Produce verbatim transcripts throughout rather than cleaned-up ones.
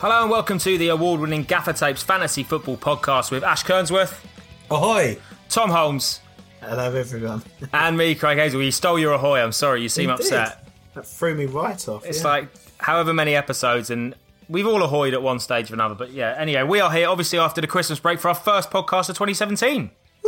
Hello and welcome to the award-winning Gaffer Tapes Fantasy Football Podcast with Ash Kernsworth. Ahoy! Tom Holmes. Hello, everyone. And me, Craig Hazel. You stole your ahoy. I'm sorry, you seem You upset. did. That threw me right off. It's yeah. like however many episodes, and we've all ahoyed at one stage or another. But yeah, anyway, we are here obviously after the Christmas break for our first podcast of twenty seventeen.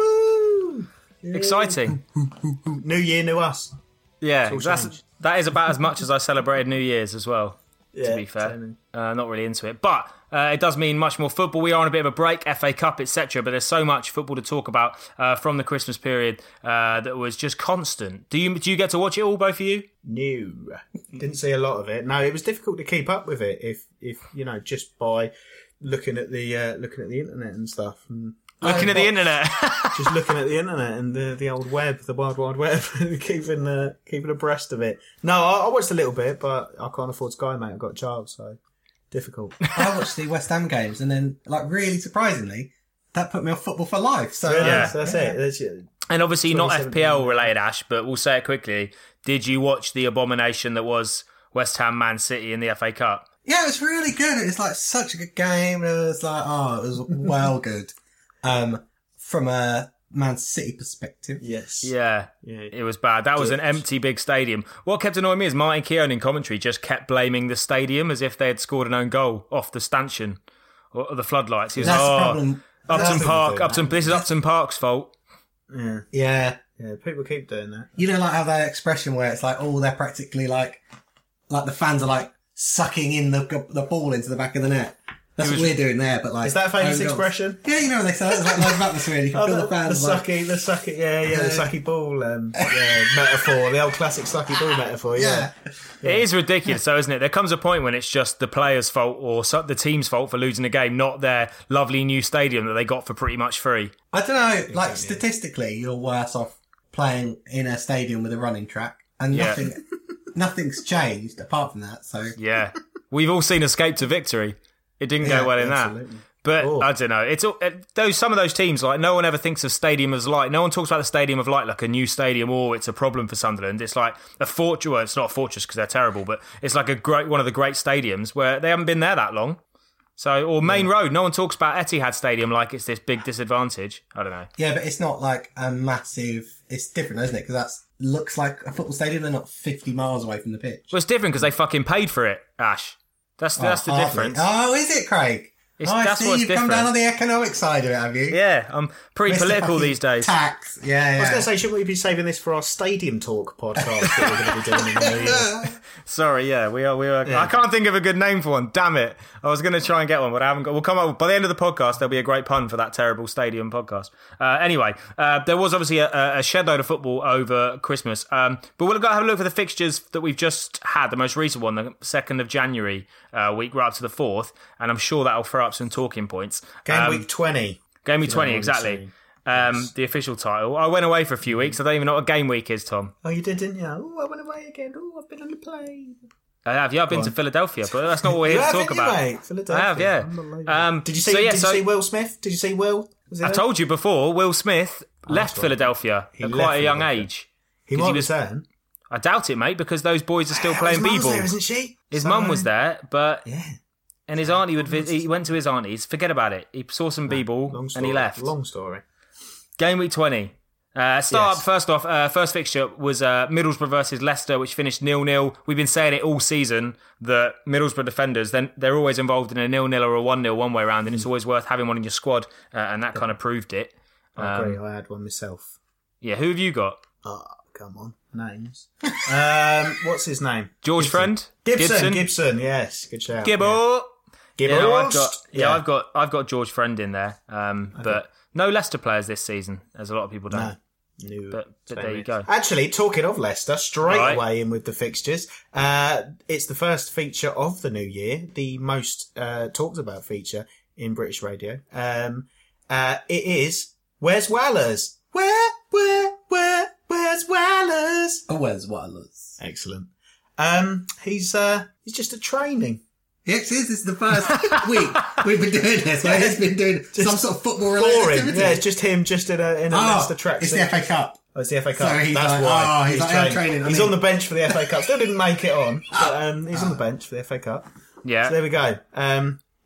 Woo! Yeah. Exciting. New year, new us. Yeah, all that's, changed. that is about as much as I celebrated New Year's as well, Yeah, to be fair. same. Uh, not really into it. But uh, it does mean much more football. We are on a bit of a break, F A Cup, et cetera. But there's so much football to talk about uh, from the Christmas period uh, that was just constant. Do you do you get to watch it all, both of you? No. Didn't see a lot of it. No, it was difficult to keep up with it if, if you know, just by looking at the uh, looking at the internet and stuff. And Looking I at the watched- internet. just looking at the internet and the, the old web, the wild, wide web, keeping uh, keeping abreast of it. No, I, I watched a little bit, but I can't afford Sky, mate. I've got a child, so difficult. I watched the West Ham games, and then, like, really surprisingly, that put me on Football for Life. So Yeah, Yeah. that's, that's it. That's it. And obviously not twenty F P L seventeen. related, Ash, but we'll say it quickly. Did you watch the abomination that was West Ham Man City in the F A Cup? yeah, it was really good. It was like such a good game. It was like, oh, it was well good. Um, from a Man City perspective. Yes. Yeah, Yeah. it was bad. That was an empty big stadium. What kept annoying me is Martin Keown in commentary just kept blaming the stadium as if they had scored an own goal off the stanchion or the floodlights. He was That's like, the oh, problem. Upton That's the Park, thing, Upton, man. this is Upton Park's fault. Yeah. Yeah. Yeah, people keep doing that. You know, like how that expression where it's like, oh, they're practically like, like the fans are like sucking in the the ball into the back of the net. That's what we're doing there, but like... Is that a famous own goals. expression? Yeah, you know what they say. It's like loads of atmosphere. You can Oh, feel the, the fans the like... sucky, the sucky, yeah, yeah, the sucky ball um, yeah, metaphor, the old classic sucky ball metaphor, yeah. Yeah. It is ridiculous, though, isn't it? There comes a point when it's just the players' fault or so- the team's fault for losing the game, not their lovely new stadium that they got for pretty much free. I don't know, like statistically, you're worse off playing in a stadium with a running track, and Yeah. nothing, nothing's changed apart from that. So Yeah. We've all seen Escape to Victory. It didn't Yeah, go well in absolutely. that. But Oh. I don't know. It's all, it, those some of those teams, like no one ever thinks of Stadium as Light. No one talks about the Stadium of Light like a new stadium or it's a problem for Sunderland. It's like a fortress. Well, it's not a fortress because they're terrible, but it's like a great one of the great stadiums where they haven't been there that long. So, or Main Road. No one talks about Etihad Stadium like it's this big disadvantage. I don't know. yeah, but it's not like a massive. It's different, isn't it? Because that looks like a football stadium. They're not fifty miles away from the pitch. Well, it's different because they fucking paid for it, Ash. That's that's the Oh, hardly. difference. Oh, is it, Craig? It's- oh, I that's see. what's You've come different. down on the economic side of it, have you? Yeah, I'm pretty Mister political fucking these days. Tax. Yeah, I was yeah. going to say, shouldn't we be saving this for our Stadium Talk podcast that we're going to be doing in the new year? Sorry, yeah, we are. We are. I can't think of a good name for one. Damn it! I was going to try and get one, but I haven't got. We'll come up by the end of the podcast. There'll be a great pun for that terrible stadium podcast. Uh, anyway, uh, there was obviously a, a shed load of football over Christmas, um, but we'll go have a look at the fixtures that we've just had. The most recent one, the second of January uh, week, right up to the fourth, and I'm sure that'll throw up some talking points. Game Um, week twenty. Game week you know twenty, what I'm exactly. saying. Um, the official title. I went away for a few weeks. I don't even know what game week is, Tom. Oh, you did, didn't you? Oh, I went away again. Oh, I've been on the plane. I have. Yeah, I've been to Philadelphia, but that's not what we're You here to have, talk haven't you, about. mate? Philadelphia. I have, yeah. Unbelievable. Um, did you see? so, yeah, did so- you see Will Smith? Did you see Will? Was he I there? told you before, Will Smith left right. Philadelphia He at left quite a young Philadelphia. age. He 'Cause might he be was- saying. I doubt it, mate, because those boys are still Oh, playing his mum's b-ball. there, isn't she? His So- mum was there, but Yeah. and his auntie would visit. He went to his auntie's. Forget about it. He saw some b-ball Long and story. he left. Long story. Game week twenty. Uh, start Yes. first off. Uh, first fixture was uh, Middlesbrough versus Leicester, which finished nil nil. We've been saying it all season that Middlesbrough defenders, then they're always involved in a nil nil or a one nil one way round, and it's always worth having one in your squad, uh, and that kind of proved it. I Um, agree. I had one myself. Yeah, who have you got? Oh, come on. Names. um, what's his name? George Friend, Gibson. Gibson. Yes. Good shout. Gibbo. Yeah. Yeah, no, I've Gibbost. got. Yeah, Yeah. I've got. I've got George Friend in there, um, but no Leicester players this season, as a lot of people don't. No. No, But- but same there you here. go. Actually, talking of Leicester, straight Right. away in with the fixtures. Uh, it's the first feature of the new year, the most uh, talked about feature in British radio. Um, uh, it is Where's Wallers? Where, where, where, where's Wallers? Oh, where's Wallace? Excellent. Um, he's uh, he's just a training. Yes, this is the first week we've been doing this. Where he's been doing some sort of football related Boring. activity. Yeah, it's just him, just in a in a Oh, Leicester track. it's the F A Cup. Oh, it's the F A Cup. So he's That's like, why. oh, he's like, I'm training, I He's mean- on the bench for the F A Cup. Still didn't make it on, but um, he's on the bench for the F A Cup. Yeah. So there we go. Um,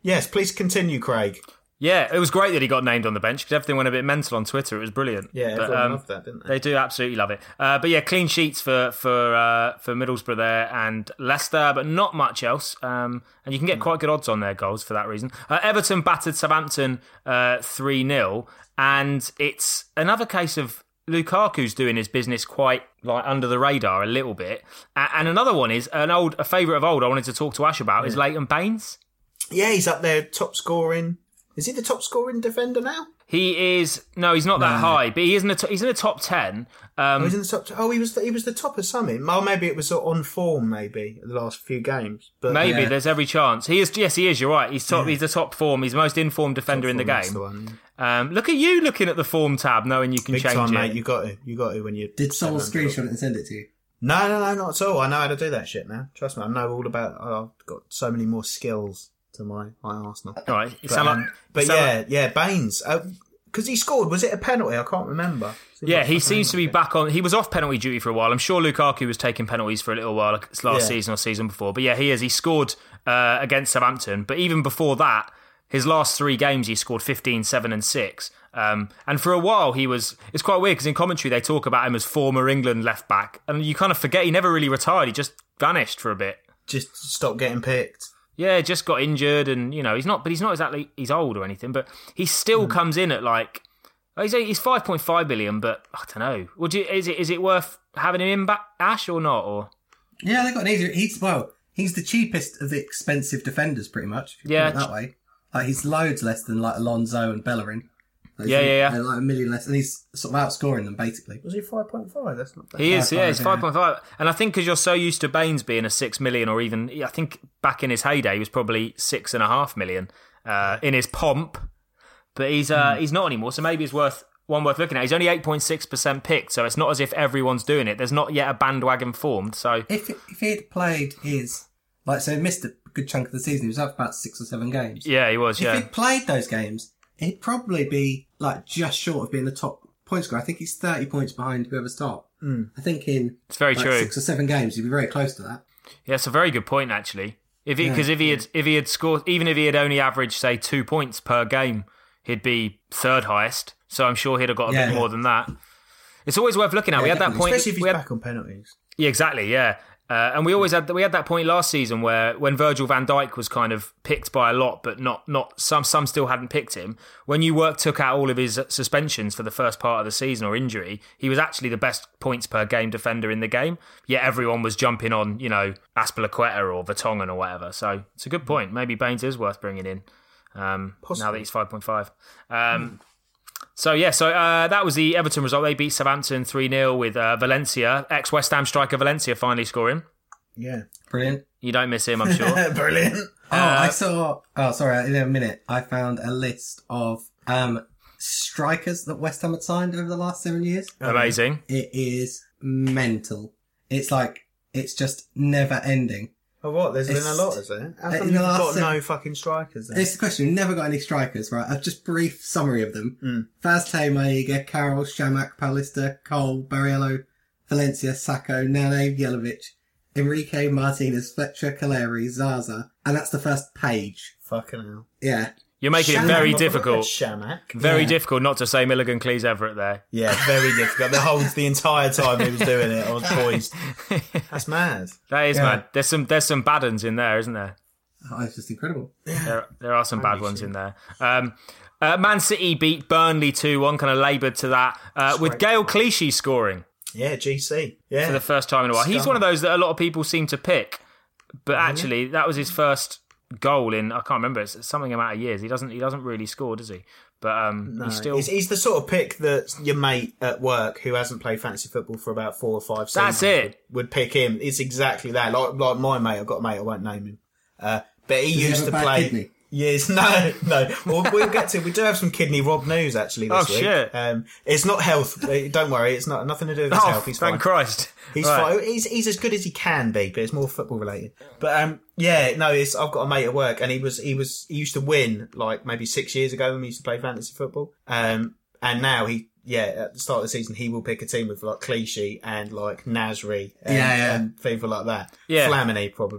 Yes, please continue, Craig. Yeah, it was great that he got named on the bench because everything went a bit mental on Twitter. It was brilliant. Yeah, but, everyone um, loved that, didn't they? They do absolutely love it. Uh, but yeah, clean sheets for for uh, for Middlesbrough there and Leicester, but not much else. Um, and you can get quite good odds on their goals for that reason. Uh, Everton battered Southampton uh, three nil, and it's another case of Lukaku's doing his business quite like under the radar a little bit. A- and another one is an old a favourite of old I wanted to talk to Ash about yeah. is Leighton Baines. Yeah, he's up there, top scoring. Is he the top scoring defender now? He is no, he's not no. that high, but he is in the to- he's in the top ten. Um, oh, he's in the top. T- oh, he was the, he was the top of something. Oh, maybe it was sort of on form, maybe the last few games. But maybe yeah. there's every chance he is. Yes, he is. You're right. He's top. Yeah. He's the top form. He's the most informed defender top in the game. The one, yeah. um, look at you looking at the form tab, knowing you can Big change time, it. Mate, you got to. You got to when you did someone screenshot it and send it to you? No, no, no, not at all. I know how to do that shit now. Trust me, I know all about. I've got so many more skills to my, my Arsenal. All right, but, um, like, but yeah, like... yeah, Baines, because uh, he scored. Was it a penalty? I can't remember. Yeah, he seems to be back on. He was off penalty duty for a while. I'm sure Lukaku was taking penalties for a little while, like last yeah. season or season before. But yeah, he is. He scored uh, against Southampton. But even before that, his last three games, he scored fifteen, seven, and six. Um, and for a while, he was. It's quite weird because in commentary they talk about him as former England left back, and you kind of forget he never really retired. He just vanished for a bit. Just stopped getting picked. Yeah, just got injured, and you know he's not. But he's not exactly. He's old or anything, but he still mm. comes in at like. He's he's five point five billion, but I don't know. Would you? Is it is it worth having him in back, Ash, or not? Or yeah, they got an easier. He's well, he's the cheapest of the expensive defenders, pretty much. If you yeah, put it that way. Like he's loads less than like Alonso and Bellerin. Like, yeah, yeah, yeah. Like a million less, and he's sort of outscoring them basically. Was he five point five? That's not bad. He is, yeah, he's five point five. And I think because you're so used to Baines being a six million, or even I think back in his heyday, he was probably six and a half million uh, in his pomp. But he's uh, mm. he's not anymore, so maybe it's worth one worth looking at. He's only eight point six percent picked, so it's not as if everyone's doing it. There's not yet a bandwagon formed. So if if he had played his like so, he missed a good chunk of the season. He was up about six or seven games. Yeah, he was. If yeah, he'd played those games, he'd probably be like just short of being the top point scorer. I think he's thirty points behind whoever's top. Mm. I think in it's very like, true. Six or seven games, he'd be very close to that. Yeah, it's a very good point actually. If because yeah, if he had if he had scored, even if he had only averaged say two points per game, he'd be third highest. So I'm sure he'd have got a yeah, bit yeah. more than that. It's always worth looking at. Yeah, we had definitely. that point. Especially if he's we had, back on penalties. Yeah, exactly. Yeah, uh, and we always had we had that point last season where when Virgil van Dijk was kind of picked by a lot, but not not some some still hadn't picked him. When you work took out all of his suspensions for the first part of the season or injury, he was actually the best points per game defender in the game. Yet everyone was jumping on, you know, Azpilicueta or Vertonghen or whatever. So it's a good point. Maybe Baines is worth bringing in um, now that he's five point five. Um, mm. So, yeah, so uh, that was the Everton result. They beat Southampton three nil with uh, Valencia, ex-West Ham striker Valencia finally scoring. Yeah. Brilliant. You don't miss him, I'm sure. Brilliant. Oh, uh, I saw... Oh, sorry, in a minute. I found a list of um, strikers that West Ham had signed over the last seven years. Amazing. It is mental. It's like, it's just never ending. Oh, what? There's it's, been a lot, is there? How come you've got seven, no fucking strikers then? It's the question. We've never got any strikers, right? A just brief summary of them. Mm. Faz Maiga, Carroll, Shamak, Paulista, Cole, Barriello, Valencia, Sacco, Nane, Yelovich, Enrique, Martinez, Fletcher, Caleri, Zaza. And that's the first page. Fucking hell. Yeah. You're making Shamak, it very difficult. Shamak. Very yeah. difficult not to say Milligan Cleese Everett there. Yeah, very difficult. The whole the entire time he was doing it, I was poised. That's mad. That is yeah. mad. There's some there's some bad ones in there, isn't there? Oh, it's just incredible. There, there are some bad ones in there. Um, uh, Man City beat Burnley two one, kind of laboured to that, uh, with Gael Clichy scoring. Yeah, G C. Yeah. For the first time in a while. Star. He's one of those that a lot of people seem to pick, but actually that was his first goal in I can't remember it's something amount of years. He doesn't he doesn't really score, does he? But um no, he's still he's, he's the sort of pick that your mate at work who hasn't played fantasy football for about four or five seasons that's it would, would pick him. It's exactly that. Like like my mate, I've got a mate, I won't name him. Uh but he Does used he to play kidney? Yes, no, no. Well, we'll get to. We do have some kidney Rob news actually this oh, week. Shit. Um, it's not health. Don't worry, it's not nothing to do with his oh, health. He's thank fine. Christ. He's right. fine. He's he's as good as he can be, but it's more football related. But um, yeah, no, it's. I've got a mate at work, and he was he was he used to win like maybe six years ago when we used to play fantasy football. Um, and now he. Yeah, at the start of the season, he will pick a team with like Clichy and like Nasri and, yeah, yeah. and people like that. Yeah. Flamini probably.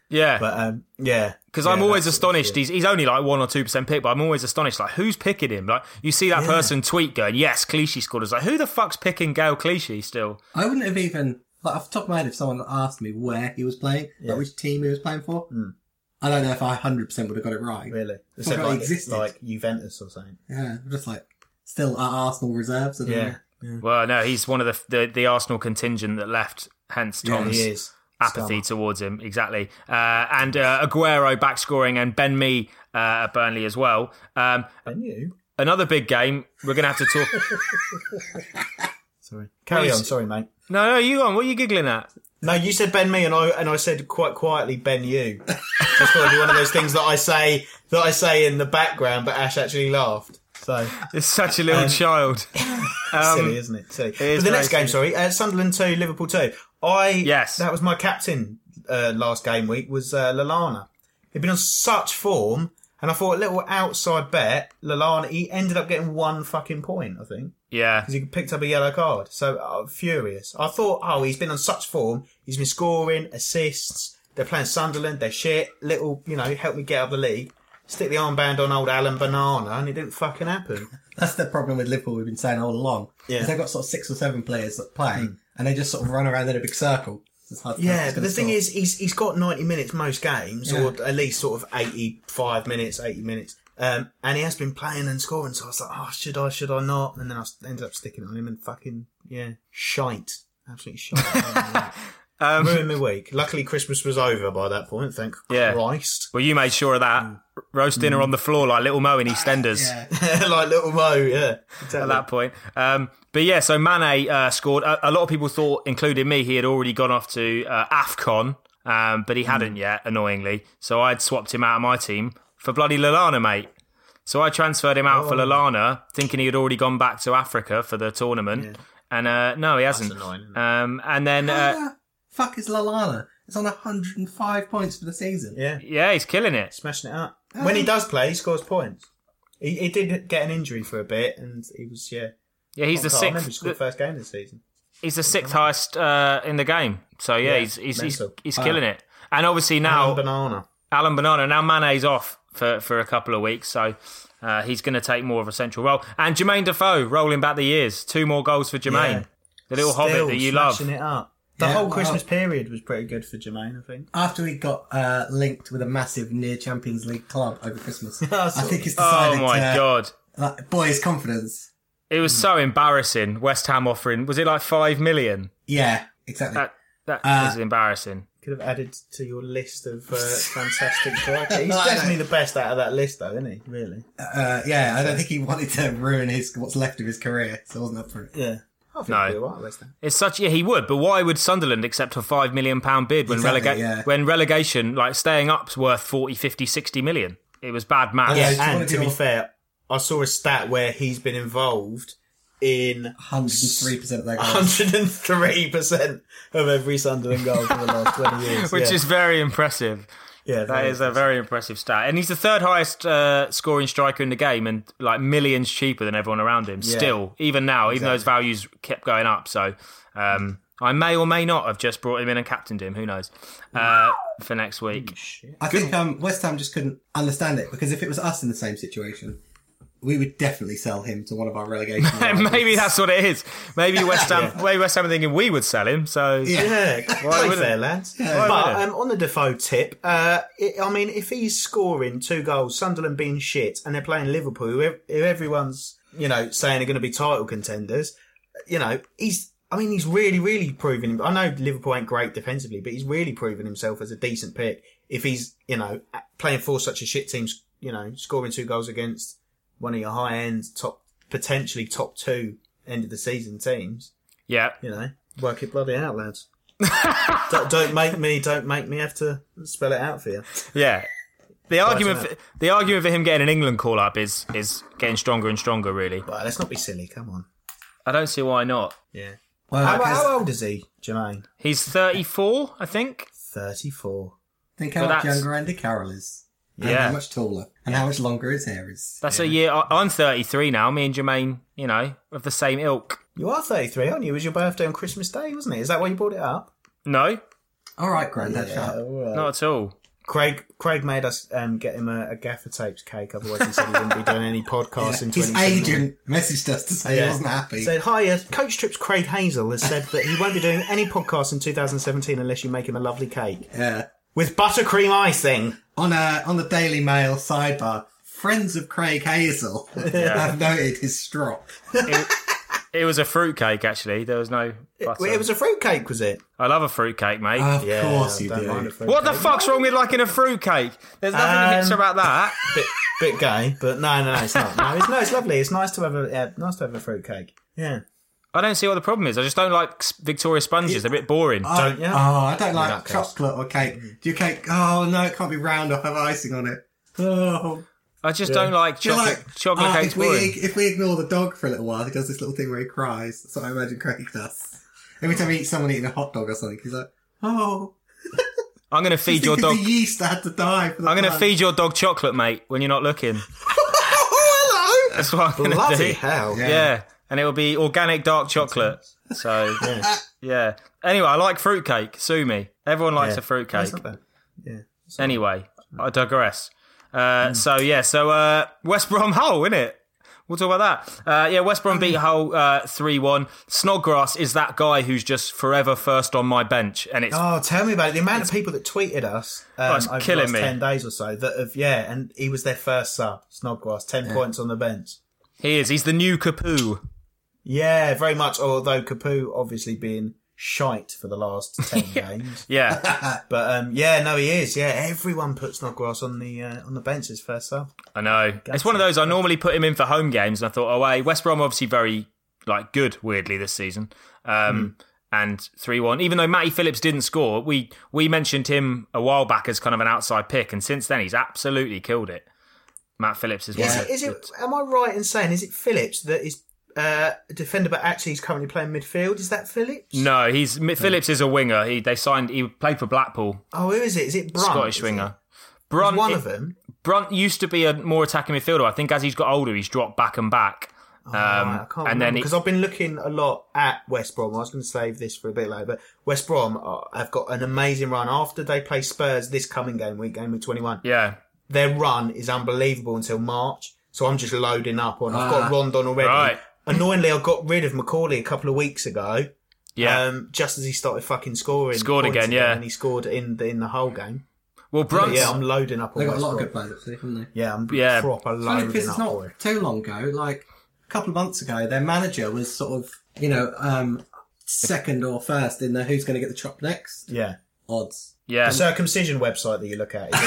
Yeah. But um, yeah, Because yeah, I'm always that's- astonished. yeah. He's he's only like one or two percent pick, but I'm always astonished. Like, who's picking him? Like, you see that Yeah. person tweet going, "Yes, Clichy scored." It's like, who the fuck's picking Gael Clichy still? I wouldn't have even, like, off the top of my head, if someone asked me where he was playing, Yeah. like which team he was playing for, Mm. I don't know if I one hundred percent would have got it right. Really, it Forgot said it like, existed. like Juventus or something. Yeah, I'm just like, still at Arsenal reserves. I don't Yeah, know. Well, no, he's one of the the, the Arsenal contingent that left. Hence Yeah, Tom's he is apathy Scum. towards him. Exactly. Uh, and uh, Aguero back scoring, and Ben Mee uh, at Burnley as well. Um, And you? another big game. We're going to have to talk. Sorry, carry Well, on. you- Sorry, mate. No, no, you on. What are you giggling at? No, you said Ben me, and I and I said quite quietly Ben you. Just thought it'd be one of those things that I say that I say in the background, but Ash actually laughed. So It's such a little Um, child. Um, silly, isn't it? Silly. is But the very next game, sorry, uh, Sunderland two, Liverpool two. I Yes. that was my captain uh, last game week was uh, Lallana. He'd been on such form, and I thought a little outside bet. Lallana, he ended up getting one fucking point, I think. Yeah. Because he picked up a yellow card. So uh, furious. I thought, oh, he's been on such form. He's been scoring, assists. They're playing Sunderland. They're shit. Little, you know, help me get out of the league. Stick the armband on old Alan Banana, and it didn't fucking happen. That's the problem with Liverpool we've been saying all along. Yeah. Is they've got sort of six or seven players that play, and they just sort of run around in a big circle. It's hard to tell Yeah, who's but the gonna thing score. is, he's he's got ninety minutes most games, Yeah. or at least sort of eighty-five minutes, eighty minutes. Um, and he has been playing and scoring, so I was like, oh, should I, should I not? And then I ended up sticking on him and fucking, yeah, shite. Absolutely shite. Um, Ruined my week. Luckily, Christmas was over by that point, thank Yeah. Christ. well, you made sure of that. Roast dinner on the floor like Little Mo in EastEnders. Yeah. Like little Mo, yeah. Exactly. At that point. Um, but yeah, so Mane uh, scored. A, a lot of people thought, including me, he had already gone off to uh, AFCON, um, but he hadn't yet, annoyingly. So I'd swapped him out of my team for bloody Lallana, mate. So I transferred him out for Lallana, thinking he had already gone back to Africa for the tournament. And uh, no, he hasn't. annoying, isn't it? Um, and then, uh, Ah, fuck is Lallana? It's on one hundred and five points for the season. Yeah, yeah, he's killing it. smashing it up. When he does play, he scores points. He, he did get an injury for a bit, and he was, yeah. Yeah, he's the I remember he sixth. scored first game of the season. He's the sixth highest uh, in the game. So yeah, Yeah, he's he's he's, mental. he's killing it. And obviously now Alan Banana. Alan Banana. Now Mane's off for, for a couple of weeks, so uh, he's going to take more of a central role. And Jermaine Defoe rolling back the years, two more goals for Jermaine, Yeah. the little Still hobbit that you love. smashing it up. The Yeah, whole well- Christmas period was pretty good for Jermaine, I think. After he got uh, linked with a massive near Champions League club over Christmas, I I saw think he's Oh decided my to, god, like, boy, his confidence. it was so embarrassing. West Ham offering, was it like five million? Yeah, exactly. That that Uh, was embarrassing. Could have added to your list of uh, fantastic strikers. He's I know. definitely the best out of that list, though, isn't he? Really? Uh, yeah, I don't think he wanted to ruin his what's left of his career, so I wasn't up for it. Yeah. I think No. he'll be all right, West Ham. It's such yeah he would, but why would Sunderland accept a five million pound bid when Exactly, relega- yeah. when relegation like staying up's worth forty, fifty, sixty million? It was bad maths. Yeah, Yeah, it's one and of to be your- fair, I saw a stat where he's been involved in one hundred and three percent of their one goals. hundred three percent of every Sunderland goal for the last twenty years. Which yeah. is very impressive. yeah, That very is a very impressive stat. And he's the third highest uh, scoring striker in the game and like millions cheaper than everyone around him. Yeah. Still, even now, even though his values kept going up. So um, I may or may not have just brought him in and captained him. Who knows? Uh, for next week. I think um, West Ham just couldn't understand it, because if it was us in the same situation, we would definitely sell him to one of our relegation rivals. Maybe that's what it is. Maybe West Ham, maybe West Ham are thinking we would sell him. So Yeah. Yeah, Why play wouldn't fair, it? lads. Why But wouldn't it? um, on the Defoe tip, uh, it, I mean, if he's scoring two goals, Sunderland being shit, and they're playing Liverpool, who, ev- who everyone's, you know, saying are going to be title contenders, you know, he's, I mean, he's really, really proving him. I know Liverpool ain't great defensively, but he's really proven himself as a decent pick. If he's, you know, playing for such a shit team, you know, scoring two goals against one of your high-end, top, potentially top two end of the season teams, yeah. you know, work it bloody out, lads. don't, don't make me, don't make me have to spell it out for you. Yeah. The argument, out. for, the argument for him getting an England call up is is getting stronger and stronger. Really, But let's not be silly. Come on. I don't see why not. Yeah. Well, How, because- how old is he, Jermaine? He's thirty-four, I think. Thirty-four. Think how But much that's- younger Andy Carroll is. And Yeah. how much taller. And how much longer his hair is. That's a year. I- I'm thirty-three now. Me and Jermaine, you know, of the same ilk. You are thirty-three, aren't you? It was your birthday on Christmas Day, wasn't it? Is that why you brought it up? No, All right, Grandad, Yeah, shut up. all right. Not at all. Craig Craig made us um, get him a, a gaffer tapes cake, otherwise he said he wouldn't be doing any podcasts in His twenty seventeen. agent messaged us to say he wasn't happy. Said, hi, uh, Coach Trips Craig Hazel has said that he won't be doing any podcasts in two thousand seventeen unless you make him a lovely cake. Yeah. With buttercream icing. On a, on the Daily Mail sidebar, friends of Craig Hazel have noted his strop. It, it was a fruitcake, actually. There was no butter. It, it was a fruitcake, was it? I love a fruitcake, mate. Of Yeah, course you don't mind a do. fruitcake. what the fuck's wrong with liking a fruitcake? There's nothing Um, hipster about that. Bit, bit gay, but no, no, no, it's not. No, it's, no, it's lovely. It's nice to have a yeah, nice to have a fruitcake. Yeah. I don't see what the problem is. I just don't like s- Victoria sponges. They're a bit boring. Don't you? Oh, I don't like that case. chocolate or cake. Do you cake? Oh, no, it can't be round or have icing on it. Oh. I just don't like You're chocolate. like, chocolate oh, cake's if, we, boring. if we ignore the dog for a little while, he does this little thing where he cries. That's what I imagine Craig does. Every time he eats someone eating a hot dog or something, he's like, oh. I'm going to feed your Because dog. the yeast had to die for the I'm going to plant. feed your dog chocolate, mate, when you're not looking. Oh, hello! That's what I'm going to Bloody do. hell. Yeah. Yeah, and it will be organic dark chocolate. So Yeah. yeah. Anyway, I like fruitcake. Sue me. Everyone likes Yeah. a fruitcake. That's not bad. Yeah. Anyway, I digress. Uh, So yeah, so uh, West Brom Hull, innit? We'll talk about that. Uh, yeah, West Brom beat Hull uh, three one. Snodgrass is that guy who's just forever first on my bench, and it's Oh, tell me about it. The amount of people that tweeted us um, Oh, it's over killing the last me. ten days or so that have, yeah, and he was their first sub, Snodgrass, ten points on the bench. he is. He's the new Capu. Yeah, very much, although Capu obviously being shite for the last ten games. Yeah, But um, yeah, no, he is. Yeah, everyone put Snodgrass on the uh, on the bench as first sub. I know. It's one of those. I normally put him in for home games, and I thought, oh, hey, West Brom obviously very like good, weirdly this season. Um, And three one. Even though Matty Phillips didn't score, we we mentioned him a while back as kind of an outside pick, and since then he's absolutely killed it. Matt Phillips is one. Is, of it, the- is it? Am I right in saying is it Phillips that is uh, a defender, but actually he's currently playing midfield? Is that Phillips? No, he's Phillips is a winger. He they signed. He played for Blackpool, Oh, who is it? Is it Brunt? Scottish is winger. it? Brunt, One it- of them. Brunt used to be a more attacking midfielder. I think as he's got older, he's dropped back and back. Um, Right, I can't and then he, because I've been looking a lot at West Brom. I was going to save this for a bit later, but West Brom uh, have got an amazing run after they play Spurs this coming game week, game week twenty-one. yeah, Their run is unbelievable until March, so I'm just loading up on. I've got Ah. Rondon already. Right. Annoyingly, I got rid of Macaulay a couple of weeks ago. yeah. Um, just as he started fucking scoring, Scored points again, yeah. and he scored in the in the whole game. well, But Brunt's yeah, I'm loading up on They've got a West lot of Brom. good players, actually, haven't they? Yeah, I'm Yeah. proper Only loading because up. it's not boy. too long ago, like a couple of months ago, their manager was sort of, you know, um, second or first in the who's going to get the chop next Yeah, odds. yeah, the circumcision website that you look at. Is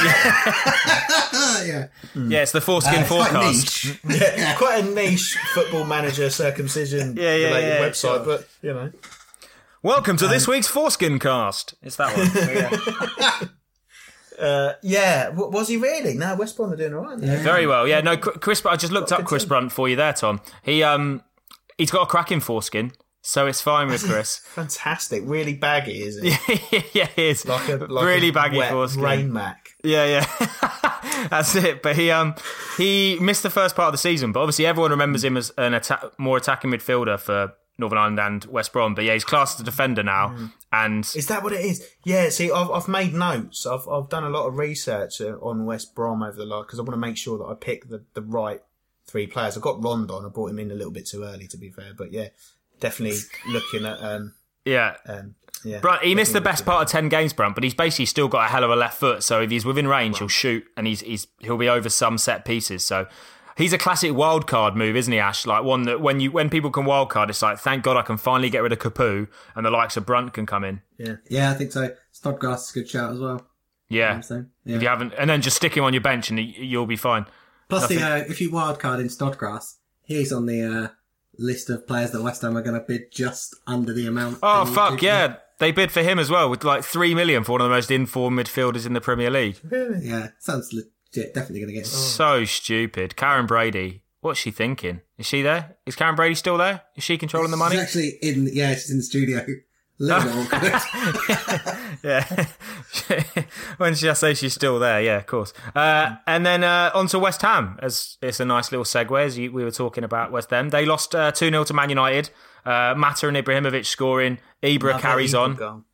it? yeah. yeah. It's the foreskin Uh, it's quite forecast. niche. Yeah, quite a niche football manager circumcision Yeah, yeah, related yeah, website, sure. but you know. Welcome to Um, this week's foreskin cast. It's that one. Yeah. Uh, yeah, w- was he really? No, West Brom are doing all right. Yeah. Very well. Yeah, no, Chris. I just looked up Chris Brunt for you there, Tom. He um, he's got a cracking foreskin, so it's fine with Chris. Fantastic, really baggy, isn't it? yeah, he is Like a like really a baggy wet foreskin. rain mac. Yeah, yeah, that's it. But he um he missed the first part of the season, but obviously everyone remembers him as an atta- more attacking midfielder for Northern Ireland and West Brom. But yeah, he's classed as a defender now, Mm. and Is that what it is? Yeah. See, I've I've made notes. I've I've done a lot of research uh, on West Brom over the last because I want to make sure that I pick the, the right three players. I've got Rondon. I brought him in a little bit too early, to be fair, but yeah, definitely looking at um yeah. um yeah. Brunt, he missed the definitely best looking- part of ten games, Brunt, but he's basically still got a hell of a left foot. So if he's within range, he'll shoot, and he's he's he'll be over some set pieces. So he's a classic wild card move, isn't he, Ash? Like one that when you when people can wild card, it's like thank God I can finally get rid of Capu, and the likes of Brunt can come in. Yeah. Yeah, I think so. Snodgrass is a good shout as well. Yeah, I'm saying. Yeah. if you haven't, and then just stick him on your bench, and he, you'll be fine. Plus, the, uh, if you wildcard in Snodgrass, he's on the uh, list of players that West Ham are going to bid just under the amount. Oh they need fuck to. yeah! They bid for him as well with like three million for one of the most informed midfielders in the Premier League. Yeah, sounds legit. Definitely going to get him. So stupid. Karen Brady, what's she thinking? Is she there? Is Karen Brady still there? Is she controlling the money? She's actually in. Yeah, she's in the studio. A little bit awkward. Yeah. When should I say she's still there? Yeah, of course. Uh, and then uh, on to West Ham. As it's a nice little segue, as you, we were talking about West Ham. They lost uh, two nil to Man United. Uh, Mata and Ibrahimovic scoring. Ibra Another carries Ibra on. goal.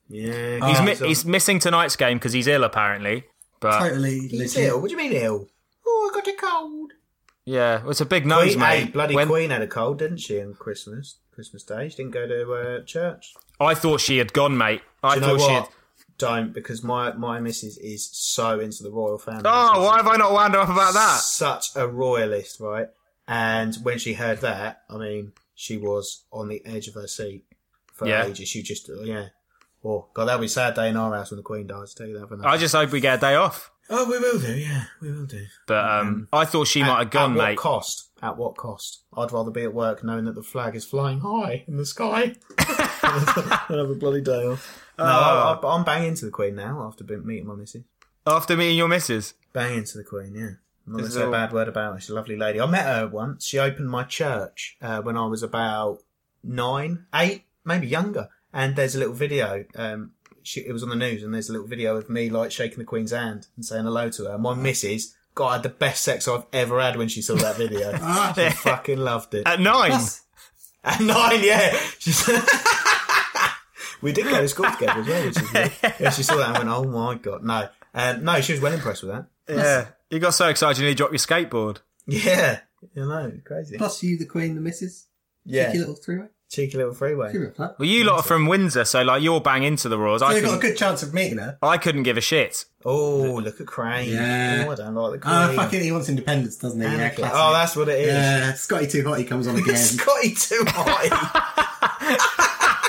Yeah, He's oh, mi- so- he's missing tonight's game because he's ill, apparently. But Totally He's legit. ill. What do you mean ill? Oh, I got a cold. yeah, well, it's a big nose, Queen, mate. hey, bloody When- Queen had a cold, didn't she, on Christmas? Christmas Day. She didn't go to uh, church. I thought she had gone, mate. I Do you know thought she what? had. Don't, because my, my missus is so into the royal family. Oh, She's why have I not wound her up about that? Such a royalist, right? And when she heard that, I mean, she was on the edge of her seat for Yeah. ages. She just, yeah. Oh, God, that'll be a sad day in our house when the Queen dies, I'll tell you that for now. I just hope we get a day off. Oh, we will do, yeah, we will do. But um, I thought she might have gone, At what mate. cost? At what cost? I'd rather be at work knowing that the flag is flying high in the sky than have a bloody day off. No, I, I, I'm banging into the Queen now after been, meeting my missus. After meeting your missus. Banging into the Queen, yeah. I'm not going This to is say all- a bad word about her. She's a lovely lady. I met her once. She opened my church uh, when I was about nine, eight, maybe younger. And there's a little video. Um, she, it was on the news, and there's a little video of me like shaking the Queen's hand and saying hello to her. And my missus, God, had the best sex I've ever had when she saw that video. She fucking loved it. At nine. That's- At nine, yeah. She's we did go to school together as well, which is weird. Yeah, she saw that and went, oh my God. No. Um, no, she was well impressed with that. Yeah. You got so excited you nearly dropped your skateboard. Yeah. You know, crazy. Plus you, the Queen, the Missus. Yeah. Cheeky little three-way. Cheeky little freeway. Give it a play. Well, you lot are from Windsor, so like you're bang into the Royals. So I you've got a couldn't, good chance of meeting her. I couldn't give a shit. Oh, look at Crane. Yeah. Oh, I don't like the Queen. Oh, fucking, he wants independence, doesn't he? Yeah, Anakin. classic. Oh, that's what it is. Yeah, Scotty Too Hotty comes on again. Scotty Too Hotty.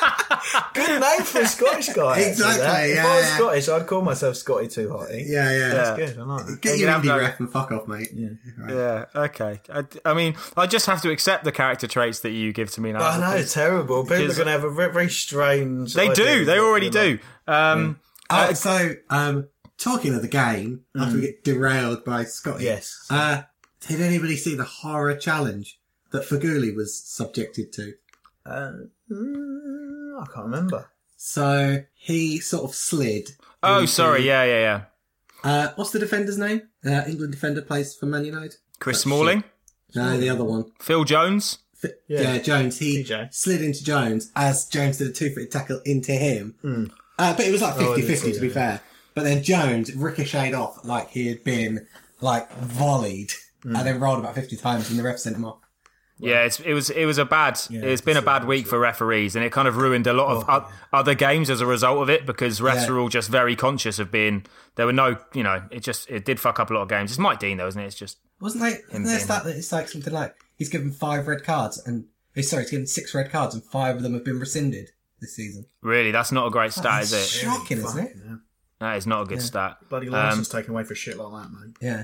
Good name for a Scottish guy. actually, Exactly, that. yeah, If I was yeah. Scottish, I'd call myself Scotty Too Hotty. Yeah, yeah. That's good. I like that. Get You your can have indie no- ref and fuck off, mate. Yeah. Right. Yeah, okay. I, I mean, I just have to accept the character traits that you give to me now. I know, it's terrible. People are Because- going to have a very, very strange. They do. idea They of what already they're do. Um, Oh, so, um, talking of the game, after we get derailed by Scotty. Yes. Uh, did anybody see the horror challenge that Faguli was subjected to? Uh, mm, I can't remember. So, he sort of slid. oh, into- sorry. Yeah, yeah, yeah. Uh, what's the defender's name? Uh, England defender plays for Man United? Chris Smalling, No, the other one. Phil Jones. F- Yeah. yeah. Jones. He P J. slid into Jones as Jones did a two-footed tackle into him. Uh, but it was like Oh, I didn't fifty-fifty see to be that. fair. But then Jones ricocheted off like he had been like volleyed and then rolled about fifty times and the ref sent him off. Yeah, it's, it was it was a bad. it's been a bad week for referees, and it kind of ruined a lot of Oh, o- other games as a result of it because refs Yeah. were all just very conscious of being. There were no, you know, it just it did fuck up a lot of games. It's Mike Dean though, isn't it? It's just Wasn't like, wasn't there a being- stat that it's like something like he's given five red cards and oh, sorry, he's given six red cards and five of them have been rescinded this season. really that's not a great stat, is That's it? shocking, isn't it? Yeah. That is not a good stat. Bloody Um, license taken away for shit like that, mate. Yeah.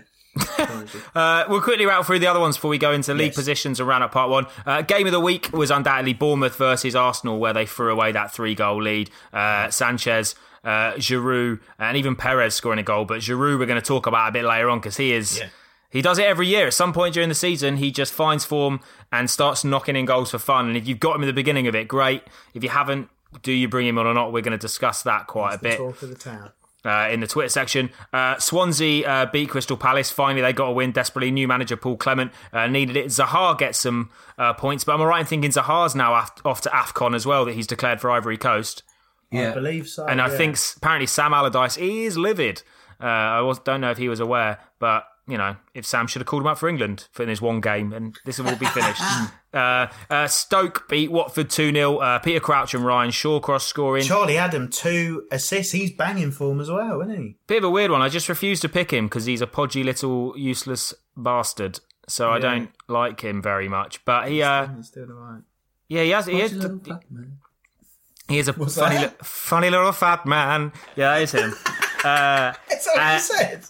Uh, we'll quickly rattle through the other ones before we go into league Yes. positions and round up part one. Uh, game of the week was undoubtedly Bournemouth versus Arsenal, where they threw away that three-goal lead. Uh, Sanchez, uh, Giroud, and even Perez scoring a goal. But Giroud we're going to talk about a bit later on because he is... Yeah. He does it every year. At some point during the season, he just finds form and starts knocking in goals for fun. And if you've got him at the beginning of it, great. If you haven't, do you bring him on or not? We're going to discuss that quite a bit Talk of the town. uh, in the Twitter section. Uh, Swansea uh, beat Crystal Palace. Finally, they got a win desperately. New manager Paul Clement uh, needed it. Zaha gets some uh, points, but am I right in thinking Zaha's now af- off to AFCON as well, that he's declared for Ivory Coast? I Yeah. believe so. And I yeah. think s- apparently Sam Allardyce is livid. Uh, I was, don't know if he was aware, but you know, if Sam should have called him up for England for this one game, and this will all be finished. uh, uh, Stoke beat Watford two nil. Uh, Peter Crouch and Ryan Shawcross scoring. Charlie Adam, two assists. He's banging form as well, isn't he? Bit of a weird one. I just refuse to pick him because he's a podgy little useless bastard. So I don't like him very much. But he, uh, He's doing all right. yeah, he has. He What's is, your little fuck, man? he is a funny, that? li- funny little fat man. Yeah, that is him. uh, That's what Uh, you said.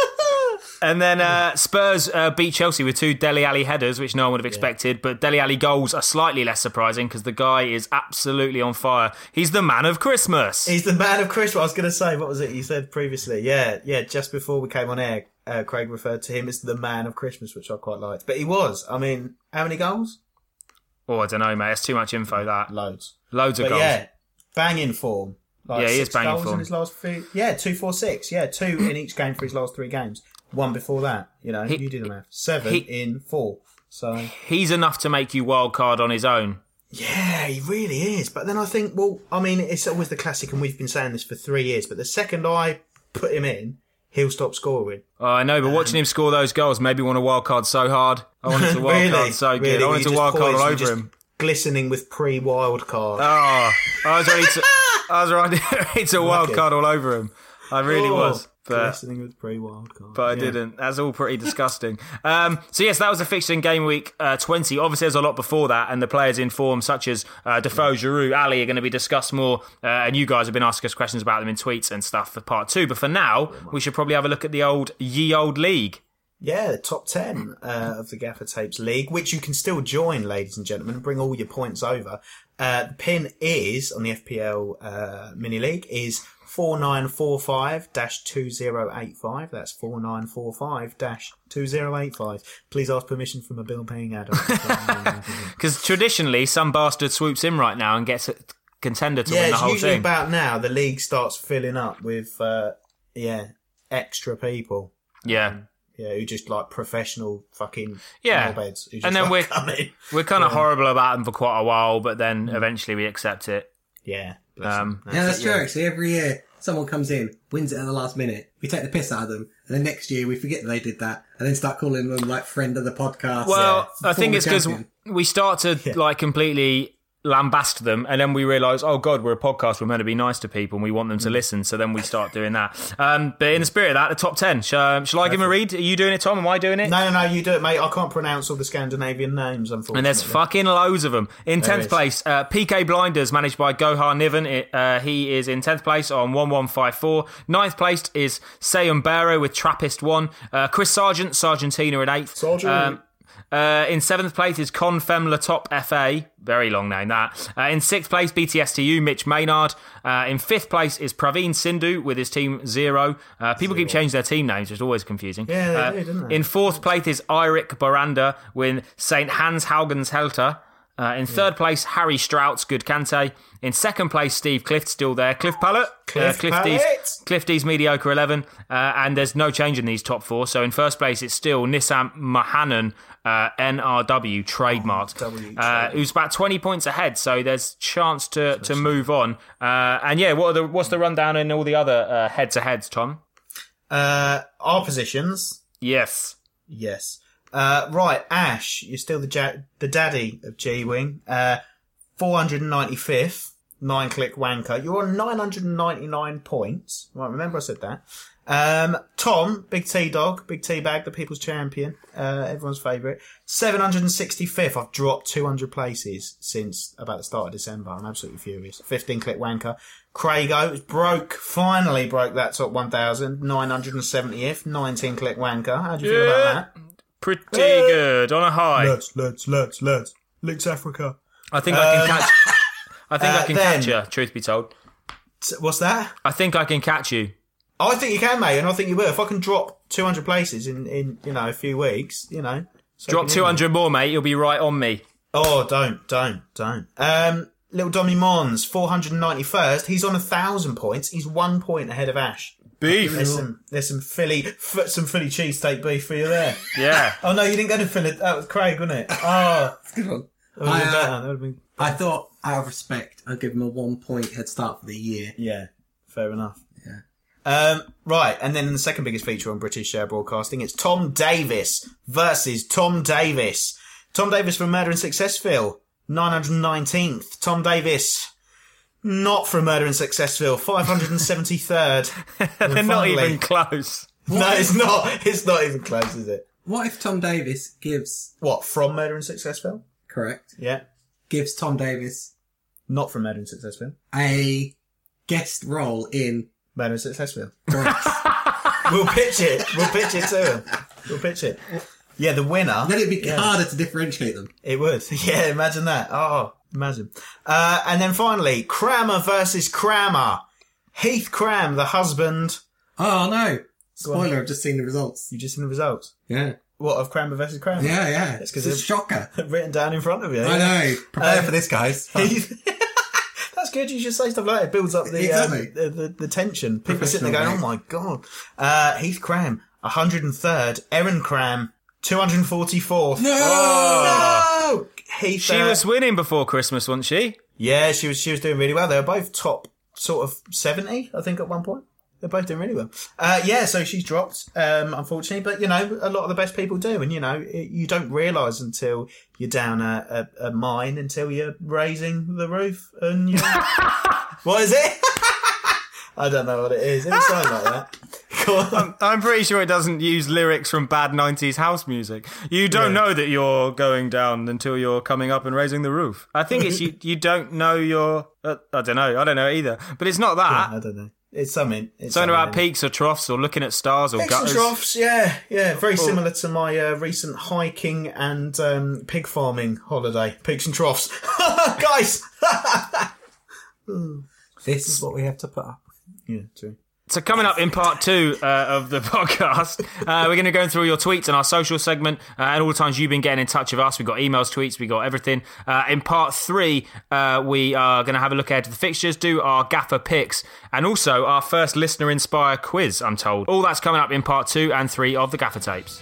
And then uh, Spurs uh, beat Chelsea with two Dele Alli headers, which no one would have expected. But Dele Alli goals are slightly less surprising because the guy is absolutely on fire. He's the man of Christmas. He's the man of Christmas. I was going to say, what was it you said previously? Yeah, yeah. Just before we came on air, uh, Craig referred to him as the man of Christmas, which I quite liked. But he was. I mean, how many goals? Oh, I don't know, mate. It's too much info, that. Loads. Loads of But goals. yeah, banging form. Like Yeah, he is six banging goals form. in his last three. Yeah, two, four, six. Yeah, two in each game for his last three games. One before that. You know, He- you do the math. Seven he- in four. So He's enough to make you wild card on his own. Yeah, he really is. But then I think, well, I mean, it's always the classic, and we've been saying this for three years, but the second I put him in, he'll stop scoring. Oh, I know, but um, watching him score those goals made me want to wild card so hard. I wanted to wild really? card so good. Really? I wanted to wild card all over him. Glistening with pre-wild card. Oh, I was ready to, I was ready to wild card all over him. I really oh, was. But, glistening with pre-wild card. But I yeah. didn't. That's all pretty disgusting. um, so yes, that was the fixture in game week uh, twenty. Obviously, there's a lot before that, and the players in form, such as uh, Defoe, Giroud, Ali, are going to be discussed more. Uh, and you guys have been asking us questions about them in tweets and stuff for part two. But for now, we should probably have a look at the old ye old league. Yeah, the top ten uh, of the Gaffer Tapes League, which you can still join, ladies and gentlemen, and bring all your points over. Uh, the pin is, on the F P L uh, Mini League, is four nine four five dash two zero eight five. That's four nine four five dash two zero eight five. Please ask permission from a bill-paying adult. Because traditionally, some bastard swoops in right now and gets a contender to yeah, win the whole it's usually thing. about now the league starts filling up with, uh, yeah, extra people. Yeah. Um, Yeah, who just like professional fucking yeah, beds. And then like we're we're kind of yeah. horrible about them for quite a while, but then mm. eventually we accept it. Yeah, um, that's yeah, that's it, true. Yeah. Actually, every year someone comes in, wins it at the last minute. We take the piss out of them, and then next year we forget that they did that, and then start calling them like friend of the podcast. Well, yeah, I think it's because we start to yeah. like completely lambast them, and then we realise, oh god, we're a podcast, we're meant to be nice to people and we want them to listen, so then we start doing that. Um, but in the spirit of that, the top ten, shall, shall I give them a read? Are you doing it, Tom? Am I doing it? No, no, no, you do it, mate. I can't pronounce all the Scandinavian names, unfortunately. And there's fucking loads of them. In tenth place, uh, P K Blinders, managed by Gohar Niven. It, uh, he is in tenth place on one one five four. ninth place is Sayumbero with Trappist one. Uh, Chris Sargent, Sargentina in eighth. Sargent. Um, Uh, in seventh place is Confem Latop F A. Very long name, that. Uh, in sixth place, B T S T U, Mitch Maynard. Uh, in fifth place is Praveen Sindhu with his team Zero. Uh, people Zero. keep changing their team names, which is always confusing. Yeah, they uh, do, don't they? In fourth place is Eirik Baranda with Saint Hans Haugens Helter. Uh, in third yeah. place, Harry Strouts, Good Kante. In second place, Steve Clift, still there. Cliff Pallet. Cliff uh, Pallet. Clifty's mediocre eleven. Uh, and there's no change in these top four. So in first place, it's still Nissam Mahanan, uh, N R W, trademarked, oh, w, uh, who's about twenty points ahead. So there's chance to, to move on. Uh, and yeah, what are the, what's the rundown in all the other uh, head-to-heads, Tom? Uh, our positions. Yes. Yes. Uh, right, Ash, you're still the ja- the daddy of G-Wing. Uh, four hundred ninety-fifth, nine-click wanker. You're on nine hundred ninety-nine points. Right, remember I said that. Um, Tom, Big T-Dog, Big T-Bag, the people's champion, uh, everyone's favourite. seven hundred sixty-fifth, I've dropped two hundred places since about the start of December. I'm absolutely furious. fifteen-click wanker. Craigo broke, finally broke that top one thousand, nine hundred seventieth, nineteen-click wanker. How do you feel yeah. about that? Pretty hey. good, on a high. Let's, let's, let's, let's. Links Africa. I think um, I can catch I think uh, I can then, catch you, truth be told. What's that? I think I can catch you. I think you can, mate, and I think you will. If I can drop two hundred places in, in you know, a few weeks, you know. So drop two hundred more, mate, you'll be right on me. Oh, don't, don't, don't. Um, little Dommy Mons, four hundred ninety-first. He's on one thousand points. He's one point ahead of Ash. Beef. There's some, there's some Philly, f- some Philly cheesesteak beef for you there. Yeah. Oh no, you didn't go to Philly. That was Craig, wasn't it? Oh, that's a good one. That would have been better. That would have been. I thought, out of respect, I'd give him a one point head start for the year. Yeah, fair enough. Yeah. Um, right, and then the second biggest feature on British uh, broadcasting, it's Tom Davis versus Tom Davis. Tom Davis from Murder and Successville, nine hundred nineteenth. Tom Davis. Not from Murder and Successville, five hundred seventy-third. They're finally, not even close. What no, it's not. It's not even close, is it? What if Tom Davis gives... What, from Murder and Successville? Correct. Yeah. Gives Tom Davis... Not from Murder and Successville. A guest role in... Murder and Successville. Correct. We'll pitch it. We'll pitch it to him. We'll pitch it. Yeah, the winner... Then it'd be yeah. harder to differentiate them. It would. Yeah, imagine that. Oh... Imagine. Uh, and then finally, Crammer versus Crammer. Heath Cram, the husband. Oh, no. Spoiler, I've just seen the results. You've just seen the results? Yeah. What, of Crammer versus Crammer? Yeah, yeah. It's, it's a shocker. Written down in front of you. I know. Prepare uh, for this, guys. Heath... That's good. You should say stuff like that. It builds up the, exactly. um, the, the, the tension. People sitting there going, oh, my God. Uh, Heath Cram, one hundred third. Erin Cram, two hundred forty-fourth. No! Oh, no! Heath, She uh, was winning before Christmas, wasn't she? Yeah, she was. She was doing really well. They were both top, sort of seventy, I think, at one point. They're both doing really well. Uh, yeah, so she's dropped, um, unfortunately. But, you know, a lot of the best people do. And, you know, it, you don't realise until you're down a, a, a mine until you're raising the roof. And you What is it? I don't know what it is. It sounds like that. Go on. I'm, I'm pretty sure it doesn't use lyrics from bad nineties house music. You don't Yeah. know that you're going down until you're coming up and raising the roof. I think it's you, you don't know you're... Uh, I don't know. I don't know either. But it's not that. I don't know. It's something. It's Something about something. peaks or troughs or looking at stars or Peaks and gutters. troughs, yeah, yeah, very similar to my uh, recent hiking and um, pig farming holiday. Peaks and troughs, guys. This is what we have to put up. Yeah, true. So coming up in part two uh, of the podcast, uh, we're going to go through your tweets and our social segment uh, and all the times you've been getting in touch with us. We've got emails, tweets, we've got everything. Uh, in part three, uh, we are going to have a look ahead to the fixtures, do our gaffer picks, and also our first listener inspire quiz, I'm told. All that's coming up in part two and three of the gaffer tapes.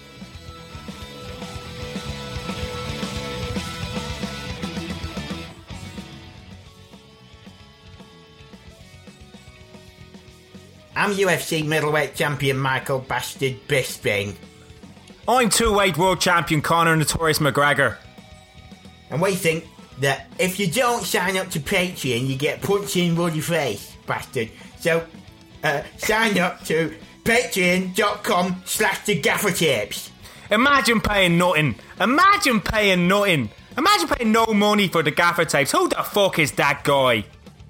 I'm U F C middleweight champion Michael Bastard Bisping, I'm two-weight world champion Conor Notorious McGregor. and we think that if you don't sign up to Patreon, you get punched in your face, bastard. So, uh, sign up to patreon.com slash the gaffer tapes. Imagine paying nothing. Imagine paying nothing. Imagine paying no money for the gaffer tapes. Who the fuck is that guy?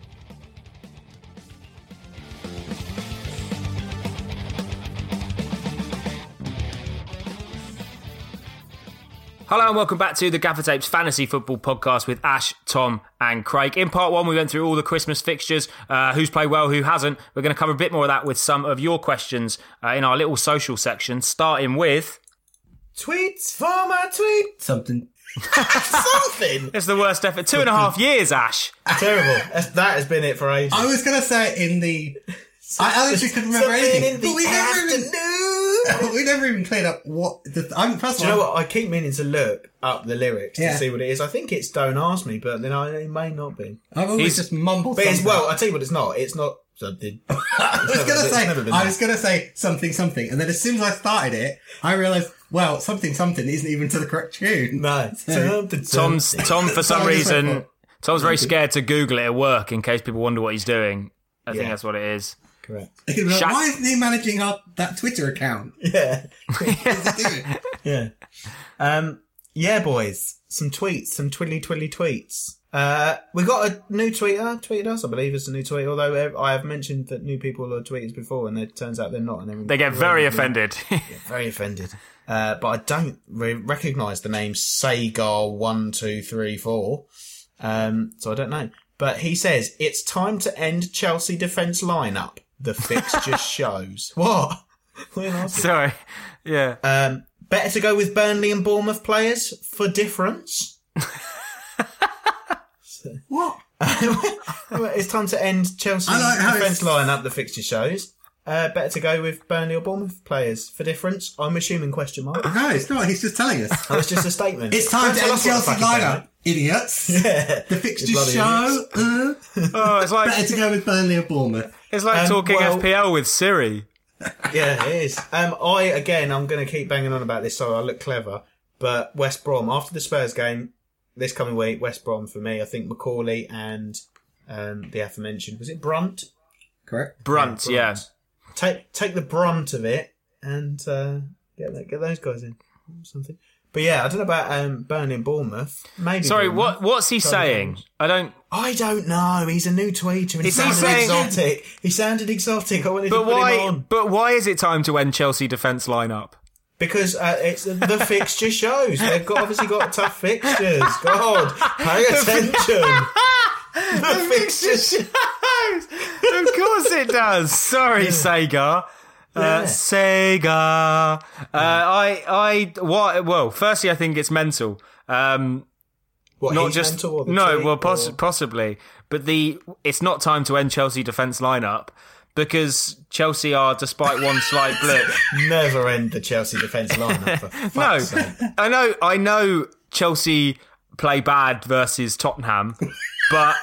Hello and welcome back to the Gaffer Tapes Fantasy Football Podcast with Ash, Tom and Craig. In part one, we went through all the Christmas fixtures, uh, who's played well, who hasn't. We're going to cover a bit more of that with some of your questions uh, in our little social section, starting with... Tweets for my tweet. Something. Something. It's the worst effort. Two and a half years, Ash. Terrible. That's, that has been it for ages. I was going to say it in the... I actually couldn't remember Something anything. in the But we never even... afternoon. we never even cleared up what... The, I'm, first Do of you know all, what? I keep meaning to look up the lyrics Yeah. to see what it is. I think it's Don't Ask Me, but then I, it may not be. I've always He's- just mumbled But it's, something. well, I'll tell you what it's not. It's not something. I was going to say, I was going to say something, something. And then as soon as I started it, I realised, well, something, something isn't even to the correct tune. No. Tom's, Tom, for some So I just went reason, for- Tom's very scared to Google it at work in case people wonder what he's doing. I think Yeah. that's what it is. Correct. They could be like, Shaq- why isn't he managing our, that Twitter account? Yeah. What does he do? Yeah. Um, yeah, boys. Some tweets, some twiddly twiddly tweets. Uh, we got a new tweeter, tweeted us, I believe it's a new tweet, although I have mentioned that new people are tweeters before and it turns out they're not. And everyone- They get very everyone- offended. Very offended. Uh, but I don't re- recognise the name Sagar one two three four. Um, so I don't know. But he says, it's time to end Chelsea defence lineup. The fixture shows. What? What are you asking? Sorry. Yeah. Um, better to go with Burnley and Bournemouth players for difference. So- What? It's time to end Chelsea I like how defence it's- lineup. The fixture shows. Uh, better to go with Burnley or Bournemouth players for difference. I'm assuming question mark. No, it's not. He's just telling us. Oh, it's just a statement. It's time Don't to tell end us what the Chelsea fuck he's saying, lineup. Idiots. Yeah. The fixture You bloody show. Uh, Oh, it's like better to go with Burnley or Bournemouth. it's like Um, talking well- F P L with Siri. Yeah, it is. Um, I again, I'm going to keep banging on about this, so I look clever. But West Brom after the Spurs game this coming week, West Brom for me. I think Macaulay and um, the aforementioned was it Brunt? Correct. Brunt, yeah. Brunt. Take take the brunt of it and uh, get that, get those guys in or something. But yeah, I don't know about um, Burnley and Bournemouth. Maybe. Sorry, Bournemouth. what what's he Sorry, saying? Bournemouth. I don't. I don't know. He's a new tweeter and he Is he sounded saying- exotic. He sounded exotic. I wanted But to put him why? on. But why is it time to end Chelsea defence lineup? Because uh, it's the fixture shows. They've got, obviously got tough fixtures. God, pay attention. The fixture shows. Of course it does. Sorry, Sega. Uh, Yeah. Sega. Uh, I, I, what? Well, firstly, I think it's mental. Um, What, not he's just mental or the no. tweet, Well, poss- or- possibly, but the it's not time to end Chelsea defence lineup because Chelsea are, despite one slight blip. never end the Chelsea defence lineup. For No, fuck's sake. I know. I know Chelsea play bad versus Tottenham, but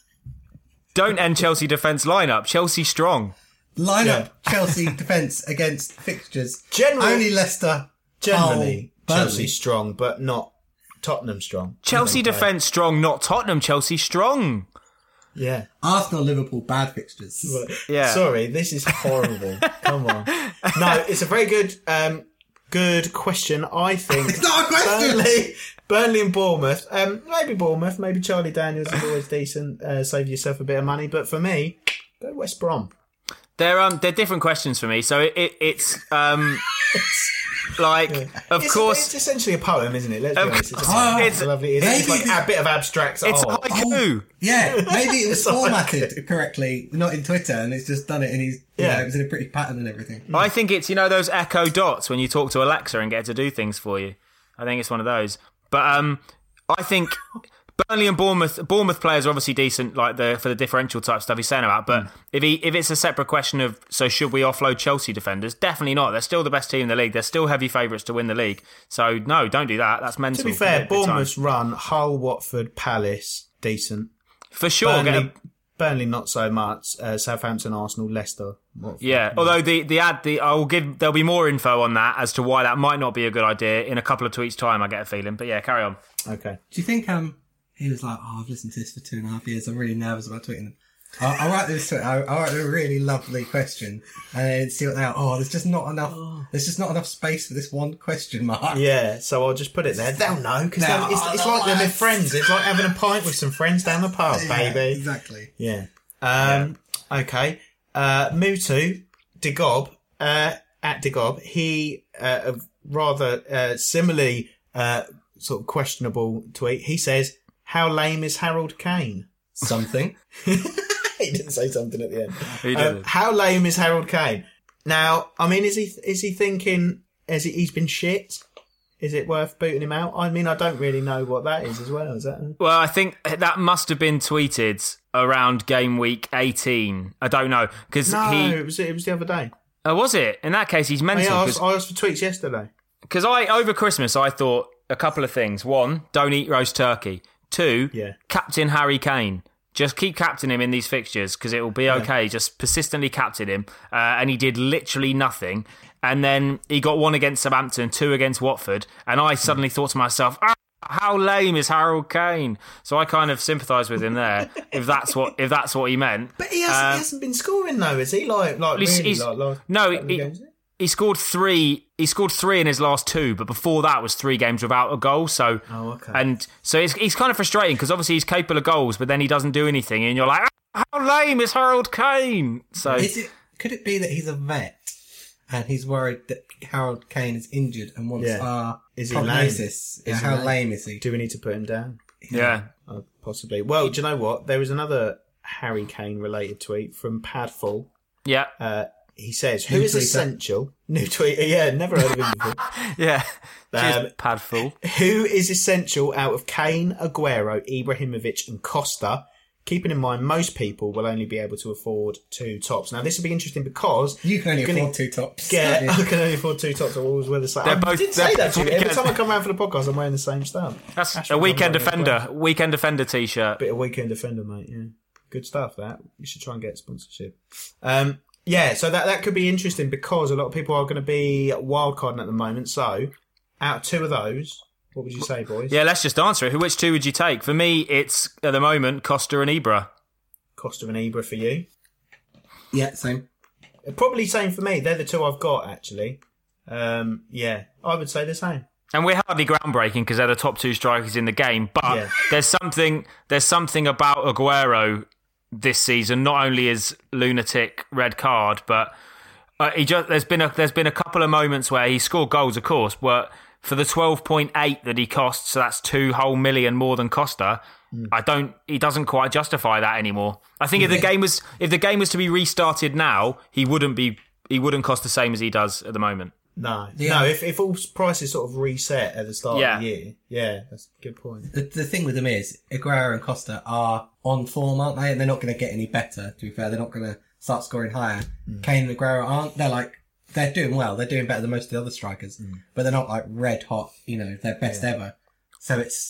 don't end Chelsea defence lineup. Chelsea strong. Line Yeah. up Chelsea defence against fixtures. Generally- Only Leicester. Generally, Hull, Chelsea Burnley. strong, but not Tottenham strong. Chelsea defence strong, not Tottenham. Chelsea strong. Yeah. Arsenal, Liverpool, bad fixtures. Yeah. Sorry, this is horrible. Come on. No, it's a very good, um, good question. I think It's not a question! Burnley, Burnley and Bournemouth. Um, maybe Bournemouth. Maybe Charlie Daniels is always decent. Uh, save yourself a bit of money. But for me, go West Brom. They're um they're different questions for me. So it, it it's um like of it's, course it's essentially a poem, isn't it? Let's be Of honest. It's, course. a, it's a lovely. It's, it's Maybe like the- a bit of abstract. it's art. a haiku. Yeah, maybe it was It's like- formatted correctly, not in Twitter, and it's just done it, and he's Yeah. yeah, it was in a pretty pattern and everything. I think it's, you know, those echo dots when you talk to Alexa and get her to do things for you. I think it's one of those. But um, I think Burnley and Bournemouth Bournemouth players are obviously decent, like the for the differential type stuff he's saying about. But if he if it's a separate question of, so should we offload Chelsea defenders? Definitely not. They're still the best team in the league. They're still heavy favourites to win the league. So no, don't do that. That's mental. To be fair, Bournemouth's run, Hull, Watford, Palace, decent. for sure. Get a- Burnley, Burnley not so much. Uh, Southampton, Arsenal, Leicester. Watford. Yeah, although the the ad, the I'll give there'll be more info on that as to why that might not be a good idea in a couple of tweets' time. I get a feeling, but yeah, carry on. Okay. Do you think um he was like, oh, I've listened to this for two and a half years. I'm really nervous about tweeting them. I'll, I'll write this. To, I'll, I'll write a really lovely question and then see what they are. Oh, there's just not enough. There's just not enough space for this one question mark. Yeah, so I'll just put it there. They'll know because No, it's, it's no, like they're no. with friends. It's like having a pint with some friends down the pub, Yeah, baby. exactly. Yeah. Um, Okay. Uh, Mutu Digob uh, at Digob. He uh, a rather uh, similarly uh, sort of questionable tweet. He says, "How lame is Harold Kane?" Something. He didn't say something at the end. He Um, did. how lame is Harold Kane? Now, I mean, is he is he thinking? Has he, he's been shit? Is it worth booting him out? I mean, I don't really know what that is as well. Is that? Well, I think that must have been tweeted around game week eighteen. I don't know because No, he. it was it was the other day. Oh, was it? In that case, he's I, mental. asked, I asked for tweets yesterday. Because I over Christmas I thought a couple of things. One, don't eat roast turkey. Two, Yeah. captain Harry Kane. Just keep captaining him in these fixtures because it will be okay. Just persistently captain him, uh, and he did literally nothing. And then he got one against Southampton, two against Watford, and I suddenly thought to myself, ah, how lame is Harold Kane? So I kind of sympathised with him there. if that's what if that's what he meant. But he hasn't, Uh, he hasn't been scoring though, is he? Like, like He's- really, he's- like, like no, couple of he- games? He scored three. He scored three in his last two, but before that was three games without a goal. So, Oh, okay. and so it's he's kind of frustrating because obviously he's capable of goals, but then he doesn't do anything, and you're like, ah, how lame is Harold Kane? So Is it? Could it be that he's a vet and he's worried that Harold Kane is injured and wants Yeah. our Is he lame? prognosis? Yeah, Is he how lame? lame is he? Do we need to put him down? yeah, Oh, possibly. Well, do you know what? There was another Harry Kane related tweet from Padful. yeah, Uh, he says, "Who New is tweeter. essential?" New tweet. Yeah, never heard of him before. yeah. Um, Cheers, Padful. Who is essential out of Kane, Aguero, Ibrahimovic, and Costa? Keeping in mind, most people will only be able to afford two tops. Now, this will be interesting because You can only Gonna afford two tops. Yeah, can't you? I can only afford two tops. I always wear the same. They're I both- did say they're that to you. both Every weekend- time I come around for the podcast, I'm wearing the same stuff. That's Ashford a weekend comes around defender. Weekend defender t-shirt. Bit of weekend defender, mate. Yeah, good stuff. That you should try and get sponsorship. Um, yeah, so that that could be interesting because a lot of people are going to be wildcarding at the moment. So, out of two of those, what would you say, boys? Yeah, let's just answer it. Which two would you take? For me, it's at the moment Costa and Ibra. Costa and Ibra for you. Yeah, same. Probably same for me. They're the two I've got actually. Um, yeah, I would say the same. And we're hardly groundbreaking because they're the top two strikers in the game. But Yeah. there's something there's something about Aguero this season. Not only his lunatic red card, but uh, he just there's been a there's been a couple of moments where he scored goals, of course, but for the twelve point eight that he costs, so that's two whole million more than Costa. I don't. He doesn't quite justify that anymore. I think if the game was if the game was to be restarted now, he wouldn't be. He wouldn't cost the same as he does at the moment. No, Yeah. no. If if all prices sort of reset at the start Yeah. of the year, yeah, that's a good point. The, the thing with them is, Aguero and Costa are on form, aren't they? And they're not going to get any better, to be fair. They're not going to start scoring higher. Kane and Aguero aren't. They're like, they're doing well. They're doing better than most of the other strikers. But they're not like red hot, you know, their best ever. So it's,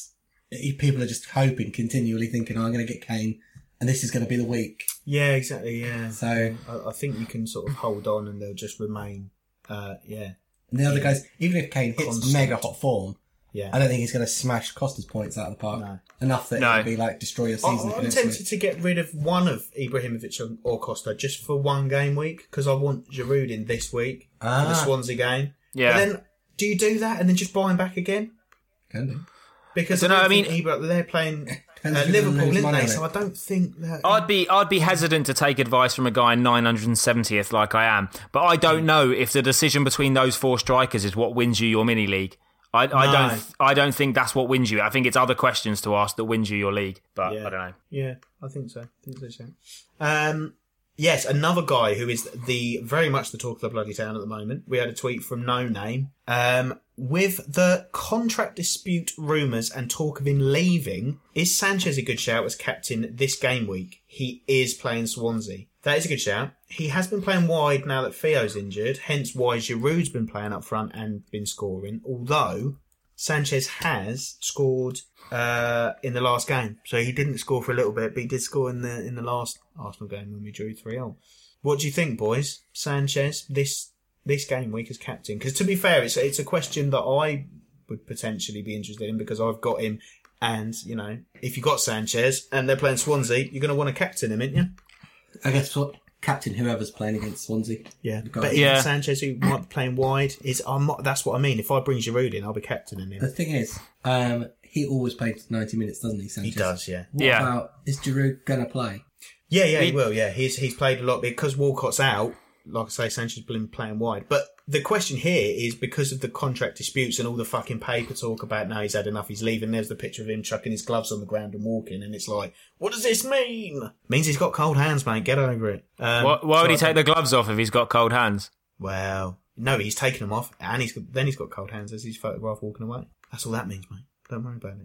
people are just hoping, continually thinking, oh, I'm going to get Kane, and this is going to be the week. Yeah, exactly. Yeah. So I, I think you can sort of hold on, and they'll just remain. Uh, yeah. And the other guys, even if Kane hits Constant. mega hot form, Yeah. I don't think he's going to smash Costa's points out of the park. No. Enough that No. it'll be like destroy your season. I, if I'm you don't tempted switch. to get rid of one of Ibrahimovic or- or Costa just for one game week because I want Giroud in this week for the Ah. Swansea game. Yeah. But then, do you do that and then just buy him back again? Can do. Because I I, don't know, don't I think Ibra, they're playing Depends uh, if you're gonna Liverpool, lose isn't money they? on So I it. don't think that. I'd be I'd be hesitant to take advice from a guy nine hundred seventieth like I am, but I don't know if the decision between those four strikers is what wins you your mini league. I, I No. don't I don't think that's what wins you. I think it's other questions to ask that wins you your league. But Yeah. I don't know. Yeah, I think so. I think so. so. Um, yes, another guy who is the very much the talk of the bloody town at the moment. We had a tweet from No Name. Um, with the contract dispute rumours and talk of him leaving, is Sanchez a good shout as captain this game week? He is playing Swansea. That is a good shout. He has been playing wide now that Theo's injured, hence why Giroud's been playing up front and been scoring, although Sanchez has scored uh, in the last game. So he didn't score for a little bit, but he did score in the in the last Arsenal game when we drew three all. What do you think, boys? Sanchez, this this game week as captain? Because to be fair, it's, it's a question that I would potentially be interested in because I've got him. And, you know, if you got Sanchez and they're playing Swansea, you're going to want to captain him, aren't you? I guess what captain whoever's playing against Swansea. Yeah, Got but it. even Yeah. Sanchez, who might be playing wide, is I'm not, that's what I mean. If I bring Giroud in, I'll be captaining The him. thing is, um, he always plays ninety minutes, doesn't he, Sanchez? He does, yeah. What Yeah. about, is Giroud going to play? Yeah, yeah, he, He- will. Yeah, he's he's played a lot because Walcott's out. Like I say, Sanchez has been playing wide. But the question here is because of the contract disputes and all the fucking paper talk about now he's had enough, he's leaving. There's the picture of him chucking his gloves on the ground and walking, and it's like, what does this mean? Means he's got cold hands, mate. Get over it. Um, Why, why would so he I take don't- the gloves off if he's got cold hands? Well, no, he's taken them off, and he's got, then he's got cold hands as he's photographed walking away. That's all that means, mate. Don't worry about it.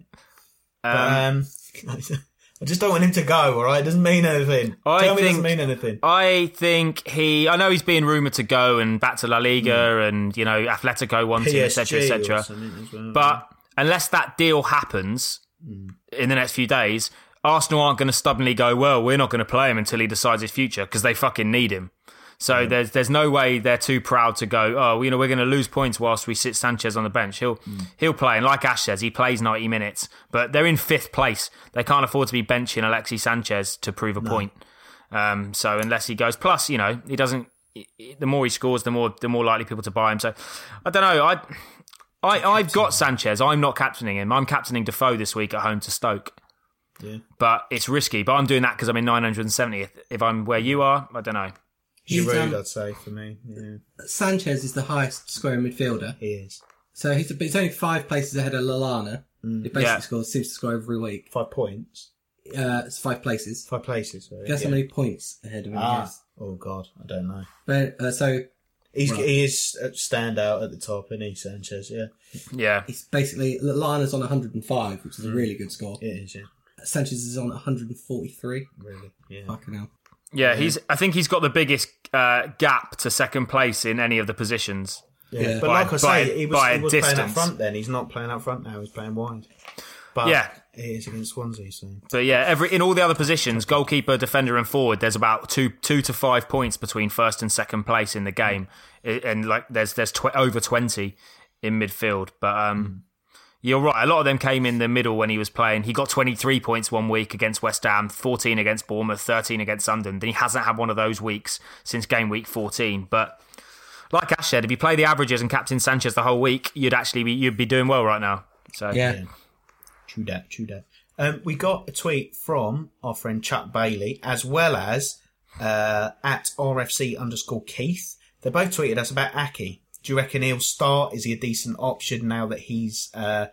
Um, But, um, I just don't want him to go, all right? It doesn't mean anything. I Tell me it think- doesn't mean anything. I think he. I know he's being rumoured to go and back to La Liga, and you know Atletico wants him, et cetera, et cetera. or something as well. But unless that deal happens in the next few days, Arsenal aren't going to stubbornly go, well, we're not going to play him until he decides his future because they fucking need him. So there's there's no way they're too proud to go, oh, you know, we're going to lose points whilst we sit Sanchez on the bench. He'll he'll play. And like Ash says, he plays ninety minutes. But they're in fifth place. They can't afford to be benching Alexis Sanchez to prove a point. Um, so unless he goes, plus, you know, he doesn't, the more he scores, the more the more likely people to buy him. So I don't know. I, I, I've got Sanchez. I'm not captaining him. I'm captaining Defoe this week at home to Stoke. Yeah. But it's risky. But I'm doing that because I'm in nine hundred seventieth. If I'm where you are, I don't know. He's, Giroud, um, I'd say, for me. Yeah, Sanchez is the highest scoring midfielder. he is. So he's, he's only five places ahead of Lallana. He basically Yeah. scores, seems to score every week. Five points. Uh, it's five places. Five places. Sorry. Guess yeah. how many points ahead of him he Ah. is? Oh, God. I don't know. But, uh, so He's, Right. He is a standout at the top, isn't he, Sanchez? Yeah, Yeah. he's basically, Lallana's on one hundred five, which is a really good score. it is, yeah. Sanchez is on one hundred forty-three. Really, yeah. Fucking hell. Yeah, he's. I think he's got the biggest uh, gap to second place in any of the positions. Yeah. Yeah. But By- like I by- say, he was, by he was a playing up distance. front then. He's not playing up front now. He's playing wide. But Yeah. it is against Swansea, so... But yeah, every in all the other positions, goalkeeper, defender, and forward, there's about two two to five points between first and second place in the game, I- and like there's there's tw- over twenty in midfield. But um, you're right. A lot of them came in the middle when he was playing. He got twenty-three points one week against West Ham, fourteen against Bournemouth, thirteen against Sunderland. He hasn't had one of those weeks since game week fourteen. But like Ash said, if you play the averages and captain Sanchez the whole week, you'd actually be you'd be doing well right now. So Yeah. True that, true that. Um, we got a tweet from our friend Chuck Bailey, as well as uh, at R F C underscore Keith. They both tweeted us about Aki. Do you reckon he'll start? Is he a decent option now that he's uh,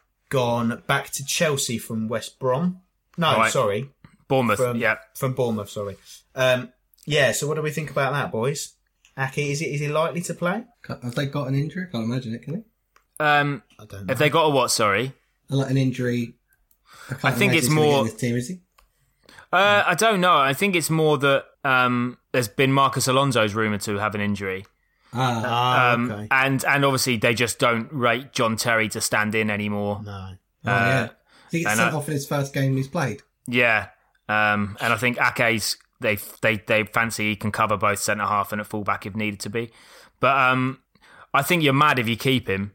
gone back to Chelsea from West Brom? No, Right. sorry. Bournemouth, From, yeah. From Bournemouth, sorry. Um, yeah, so what do we think about that, boys? Aki, is, he is he likely to play? Have they got an injury? Can't imagine it, can they? Um, I don't know. have they got a what? Sorry. Like an injury. I, can't I think imagine it's he's gonna get more- in this team, is he? Uh, I don't know. I think it's more that um, there's been Marcus Alonso's rumoured to have an injury. Ah, Ah, Um, okay. and, and obviously they just don't rate John Terry to stand in anymore. No. oh, yeah. He gets And, sent uh, off in his first game he's played. Yeah, um, and I think Ake's they they they fancy he can cover both centre half and at fullback if needed to be. But um, I think you're mad if you keep him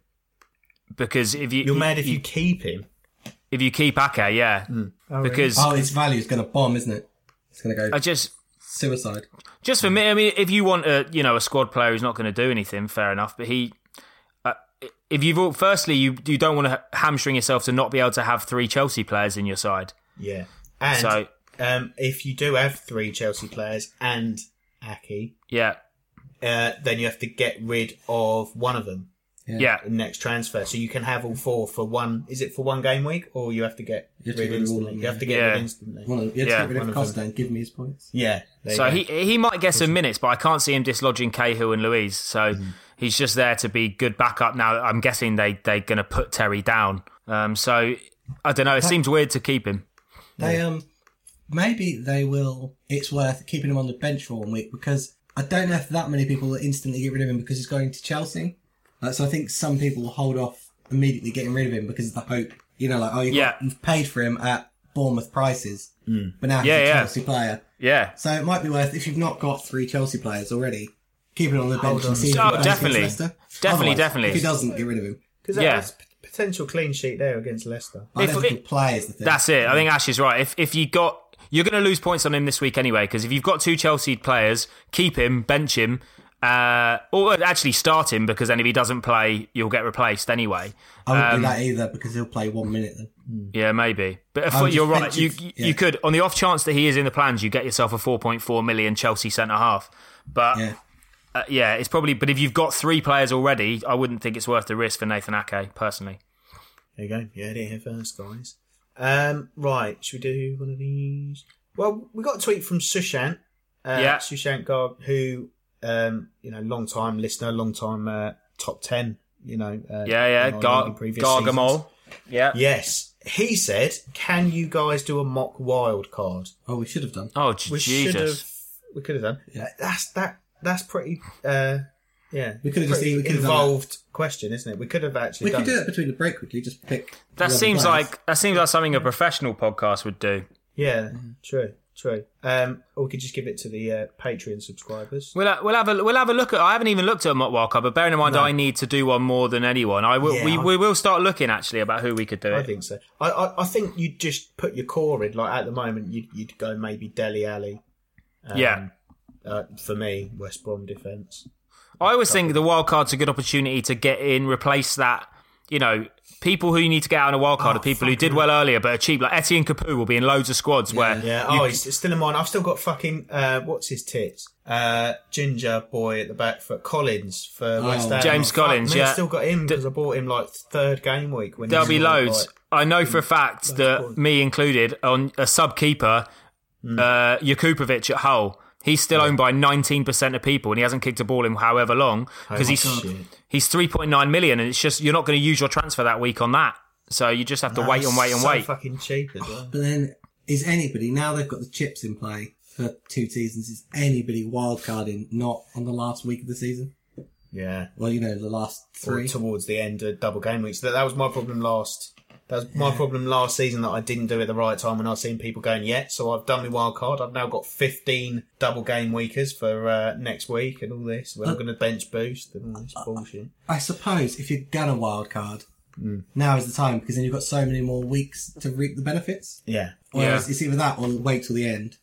because if you You're mad if you, you keep him. If you keep Ake, yeah, Mm. Oh, because Oh, his value is going to bomb, isn't it? It's going to go I just suicide. just for me. I mean, if you want a you know a squad player who's not going to do anything, fair enough. But he, uh, if you've firstly you you don't want to hamstring yourself to not be able to have three Chelsea players in your side. Yeah. And So um, if you do have three Chelsea players and Ake, yeah, uh, then you have to get rid of one of them yeah, in next transfer. So you can have all four for one. Is it for one game week, or you have to get You have to rid get rid of all instantly? of them, You have to get yeah. rid instantly. One of, you have Yeah, to get rid one of of Costa and give me his points. Yeah. there you So go. he he might get some minutes, but I can't see him dislodging Cahill and Louise. So he's just there to be good backup. Now I'm guessing they they're going to put Terry down. Um, so I don't know. It seems weird to keep him. They um maybe they will. It's worth keeping him on the bench for one week because I don't know if that many people will instantly get rid of him because he's going to Chelsea. Uh, so I think some people will hold off immediately getting rid of him because of the hope. You know, like oh, you've, Yeah. got, you've paid for him at Bournemouth prices, but now he's Yeah, a yeah. Chelsea player. Yeah. So it might be worth if you've not got three Chelsea players already, keep it on the bench on. and see if he Oh, plays definitely. against Leicester. Definitely, Otherwise, definitely. If he doesn't, get rid of him. Because Yeah. that's p- potential clean sheet there against Leicester. I If don't it- think play is the thing. That's it. I think Ash is right. If if you got, you're going to lose points on him this week anyway. Because if you've got two Chelsea players, keep him, bench him, uh, or actually start him because then if he doesn't play, you'll get replaced anyway. I wouldn't Um, do that either because he'll play one minute then. Yeah, maybe. But if I would you're just right. bench You him. you Yeah. could on the off chance that he is in the plans, you get yourself a four point four million Chelsea centre half. But Yeah. uh, yeah, it's probably. But if you've got three players already, I wouldn't think it's worth the risk for Nathan Ake personally. There you go. Yeah, there here first, guys. Um, right, should we do one of these? Well, we got a tweet from Sushant. Uh, Yeah. Sushant Garg, who, um, you know, long time listener, long time uh, top ten. You know. Uh, Yeah, yeah. in our Gar- league in previous seasons. Gargamol. Yeah. Yes, he said, "Can you guys do a mock wild card?" Oh, we should have done. Oh j- We should have. Jesus. We could have done. Yeah. That's that. That's pretty. Uh, yeah, We could have just- pretty we could have done involved question, isn't it? We could have actually. We done could do it. that between the break quickly. Just pick. That eleven seems players. like that seems like something a professional podcast would do. Yeah, true, true. Um, or we could just give it to the uh, Patreon subscribers. We'll ha- we'll have a we'll have a look at. I haven't even looked at a mock wildcard, but bearing in mind No. I need to do one more than anyone. I will. Yeah, we I- we will start looking actually about who we could do I it. think so. I, I, I think you'd just put your core in. Like at the moment, you'd, you'd go maybe Dele Alli. Um, Yeah. Uh, for me, West Brom defence. I always think the wild card's a good opportunity to get in, replace that. You know, people who you need to get out in a wild card Oh, are people who fuck did well earlier but are cheap. Like Etienne Capoue will be in loads of squads where Yeah. you- Oh, it's, it's still in mine. I've still got fucking uh, what's his tits? Uh, ginger boy at the back for Collins for West Ham. James Fuck Collins, me, yeah. I've still got him because I bought him like third game week. When there'll he be scored, loads. like- I know for a fact that squad. me included on a sub keeper, Hmm. uh, Jakupovic at Hull. He's still owned by nineteen percent of people, and he hasn't kicked a ball in however long because my he's shit. he's three point nine million, and it's just you're not going to use your transfer that week on that. So you just have to No, wait and wait and so wait. fucking cheap as well. But then, is anybody now they've got the chips in play for two seasons? Is anybody wildcarding not on the last week of the season? Yeah. Well, you know, the last Or three. towards the end of double game weeks. That, that was my problem last. That was my problem last season that I didn't do it at the right time when I was seeing people going, yeah, so I've done my wild card. I've now got fifteen double game weekers for uh, next week and all this. We're not going to bench boost and all this bullshit. I suppose if you're gonna wildcard, Mm. now is the time because then you've got so many more weeks to reap the benefits. Yeah. Whereas Yeah. it's either that or wait till the end.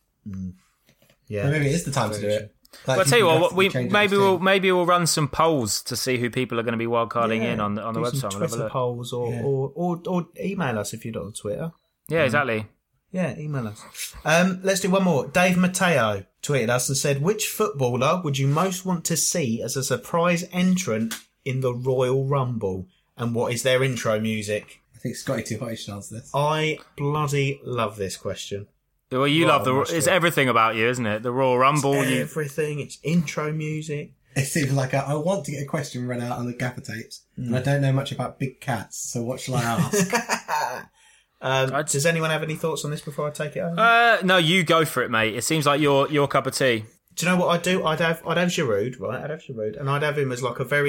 Yeah. But maybe it is the time to do it. Like, Well, I'll tell you what, drastically we change maybe your we'll team. maybe we'll run some polls to see who people are going to be wildcarding Yeah. in on the on the Do some website. We'll have a Twitter look. polls or, Yeah. or, or, or email us if you're not on Twitter. Yeah, exactly. Yeah, email us. Um, let's do one more. Dave Mateo tweeted us and said, which footballer would you most want to see as a surprise entrant in the Royal Rumble? And what is their intro music? I think Scotty Too Hot should answer this. I bloody love this question. Well, you Right love the. on my It's street. everything about you, isn't it? The Royal Rumble. You, Everything. It's intro music. It seems like a, I want to get a question read out on the gaffer tapes, and I don't know much about big cats, so what shall I ask? Um, I'd- does anyone have any thoughts on this before I take it over? uh, no, you go for it, mate. It seems like your your cup of tea. Do you know what I'd do? I'd have I'd have Giroud, right? I'd have Giroud, and I'd have him as like a very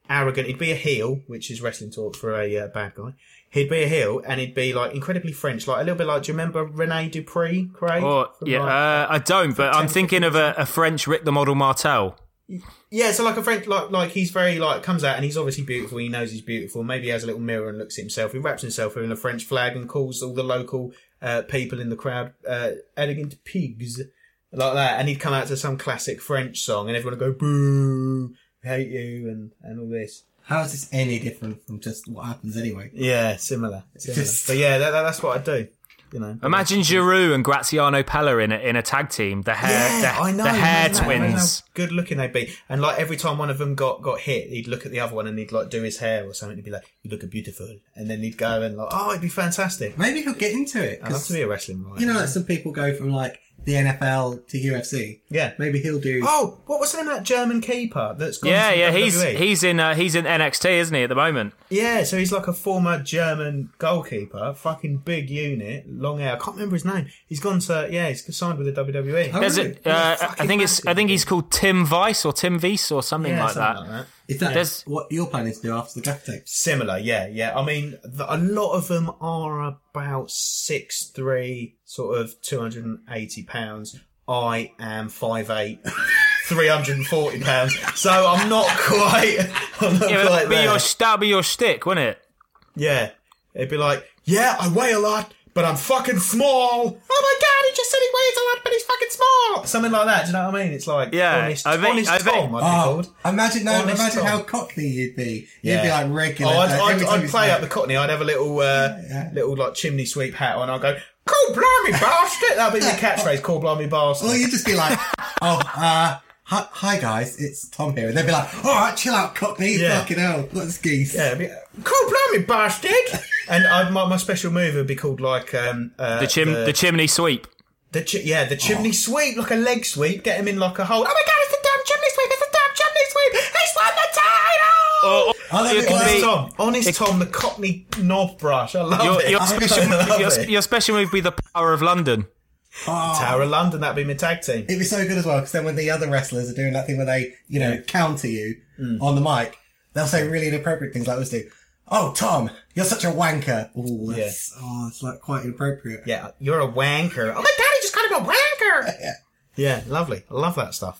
arrogant. He'd be a heel, which is wrestling talk for a uh, bad guy. He'd be a heel, and he'd be like incredibly French, like a little bit like. Do you remember Rene Dupree, Craig? Oh, yeah, like, uh, I don't, but I'm thinking of a, a French Rick the Model Martel. Yeah, so like a French, like like he's very like comes out and he's obviously beautiful. He knows he's beautiful. Maybe he has a little mirror and looks at himself. He wraps himself in a French flag and calls all the local uh, people in the crowd uh, elegant pigs, like that. And he'd come out to some classic French song, and everyone would go boo, hate you, and and all this. How is this any different from just what happens anyway? Yeah, similar. similar. Just- But yeah, that, that, that's what I'd do. You know. Imagine Giroud and Graziano Pella in a, in a tag team. The hair, Yeah, the, I know. the hair imagine that. Imagine twins. how good looking they'd be. And like every time one of them got, got hit, he'd look at the other one and he'd like do his hair or something. He'd be like, "You look beautiful," and then he'd go and like, "Oh, it'd be fantastic." Maybe he'll get into it. I'd love 'cause to be a wrestling writer. you know, like some people go from like the N F L to U F C. Yeah. Maybe he'll do. Oh, what was the name of that German keeper that's gone Yeah, to yeah, W he's W E? he's in uh, he's in N X T, isn't he, at the moment? Yeah, so he's like a former German goalkeeper, fucking big unit, long hair. I can't remember his name. He's gone to yeah, he's signed with the W W E. Oh, There's really? a, uh, fucking I think it's I think he's called Tim Weiss or Tim Weiss or something yeah, like something that. like that. Is that There's- what you're planning to do after the gaff tapes? Similar, yeah, yeah. I mean, the, a lot of them are about six three, sort of two hundred eighty pounds. I am five eight, three hundred forty pounds. So I'm not quite, I'm not Yeah, quite that'd be there. your that'd be your shtick, wouldn't it? Yeah. It'd be like, yeah, I weigh a lot, but I'm fucking small. Oh my God, he just said he weighs a lot, but he's fucking small. Something like that, do you know what I mean? It's like, Yeah, honest, I bet- honest I bet- Tom, I'd be Oh, called. imagine no, Honest imagine Tom. how cockney you'd be. You'd Yeah. be like regular. Oh, I'd, like, I'd, every time I'd you play say- up the Cockney. I'd have a little, uh, yeah. little like chimney sweep hat on. I'd go, "Cool, blimey, bastard!" That'd be my catchphrase. "Cool, blimey, bastard." Or you'd just be like, oh, uh, hi, hi guys, it's Tom here. And they'd be like, all right, chill out, cockney. Yeah. Fucking hell, what's geese? Yeah, it'd be, "Cool, blimey, bastard!" And I'd, my, my special move would be called like um, uh, The chim the, the chimney sweep. the chi- yeah, the chimney sweep, like a leg sweep. Get him in like a hole. Oh my God, it's the damn chimney sweep! It's the damn chimney sweep! He's won the title! Or, Oh, that'd it be could Honest be- Tom, honest Tom, the Cockney knob brush. I love your, it. your I special love your, it. your special move would be the Power of London. Oh, Tower of London, that'd be my tag team. it'd be so good as well, because then when the other wrestlers are doing that thing where they, you know, counter you Mm. on the mic, they'll say really inappropriate things like this do. Oh, Tom, you're such a wanker. Oh, that's, oh, it's like quite inappropriate. Yeah, you're a wanker. Oh my God, he just called him a wanker. Yeah. Yeah, lovely. I love that stuff.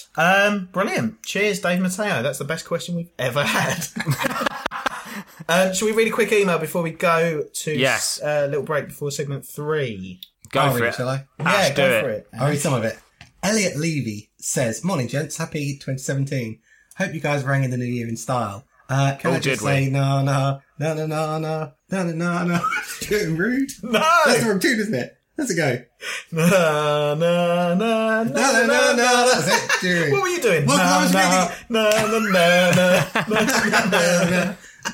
Um, brilliant. Cheers, Dave Mateo. That's the best question we've ever had. um, shall we read a quick email before we go to Yes. a uh, little break before segment three? Go I'll for read it. shall I? Ash, yeah, do go it. for it. I'll read some of it. Elliot Levy says, morning gents, happy twenty seventeen. Hope you guys rang in the new year in style. Uh, can Oh, I just did we? say no, no, no, no, no, no, no, no, no, no. Getting rude. No! That's the wrong tune, isn't it? Let's go. Na, na, na, na, No, no, no, no, that's it. Dude. What were you doing? Well, 'cause I was na, na, na, na, na, na, na, na.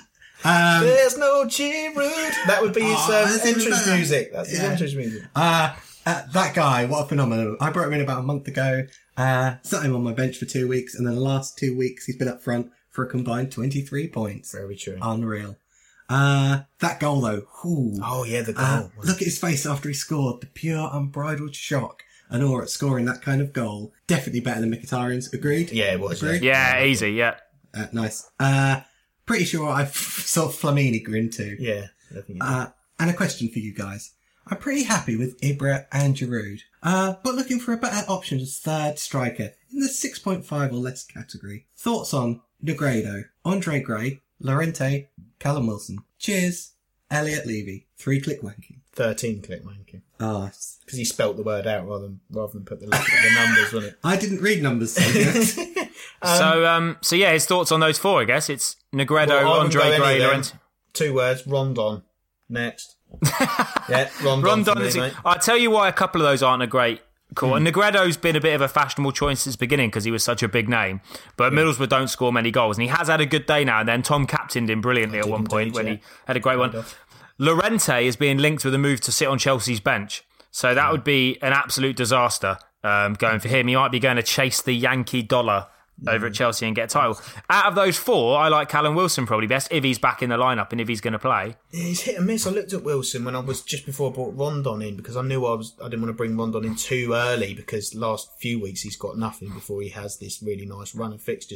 Um, There's no Giroud. That would be his Oh, um, that's even entrance better. music. That's his Yeah. entrance music. uh, uh, that guy, what a phenomenon. I brought him in about a month ago, uh, sat him on my bench for two weeks, and then the last two weeks he's been up front for a combined twenty-three points. Very true. Unreal. Uh, that goal though, whoo. Oh, yeah, the goal. Uh, look at his face after he scored. The pure, unbridled shock and awe at scoring that kind of goal. Definitely better than Mkhitaryan's. Agreed? Yeah, it was. Agreed? Yeah, easy. Yeah. Uh, nice. Uh, pretty sure I saw Flamini grin too. Yeah. I think it Uh, and a question for you guys. I'm pretty happy with Ibra and Giroud, uh, but looking for a better option as third striker in the six point five or less category. Thoughts on Negredo, Andre Gray, Lorente, Callum Wilson. Cheers, Elliot Levy. Three click wanking. thirteen click wanking. Ah, Because he spelt the word out rather than rather than put the, the numbers, wasn't it? I didn't read numbers so good. so um so yeah, his thoughts on those four, I guess. It's Negredo, Well, I wouldn't Andre go any Gray, of them. Laurent. Two words, Rondon. Next. Yeah, Rondon. Rondon for me, is. mate. I'll tell you why a couple of those aren't a great call. And Negredo's been a bit of a fashionable choice since the beginning because he was such a big name. But Middlesbrough don't score many goals, and he has had a good day now and then. Tom captained him brilliantly at did one point indeed, when yeah. he had a great one. off. Lorente is being linked with a move to sit on Chelsea's bench, so that would be an absolute disaster um, going for him. He might be going to chase the Yankee dollar over at Chelsea and get a title. Out of those four, I like Callum Wilson probably best if he's back in the lineup and if he's going to play. Yeah, he's hit and miss. I looked at Wilson when I was just before I brought Rondon in because I knew I was I didn't want to bring Rondon in too early because last few weeks he's got nothing before he has this really nice run of fixtures.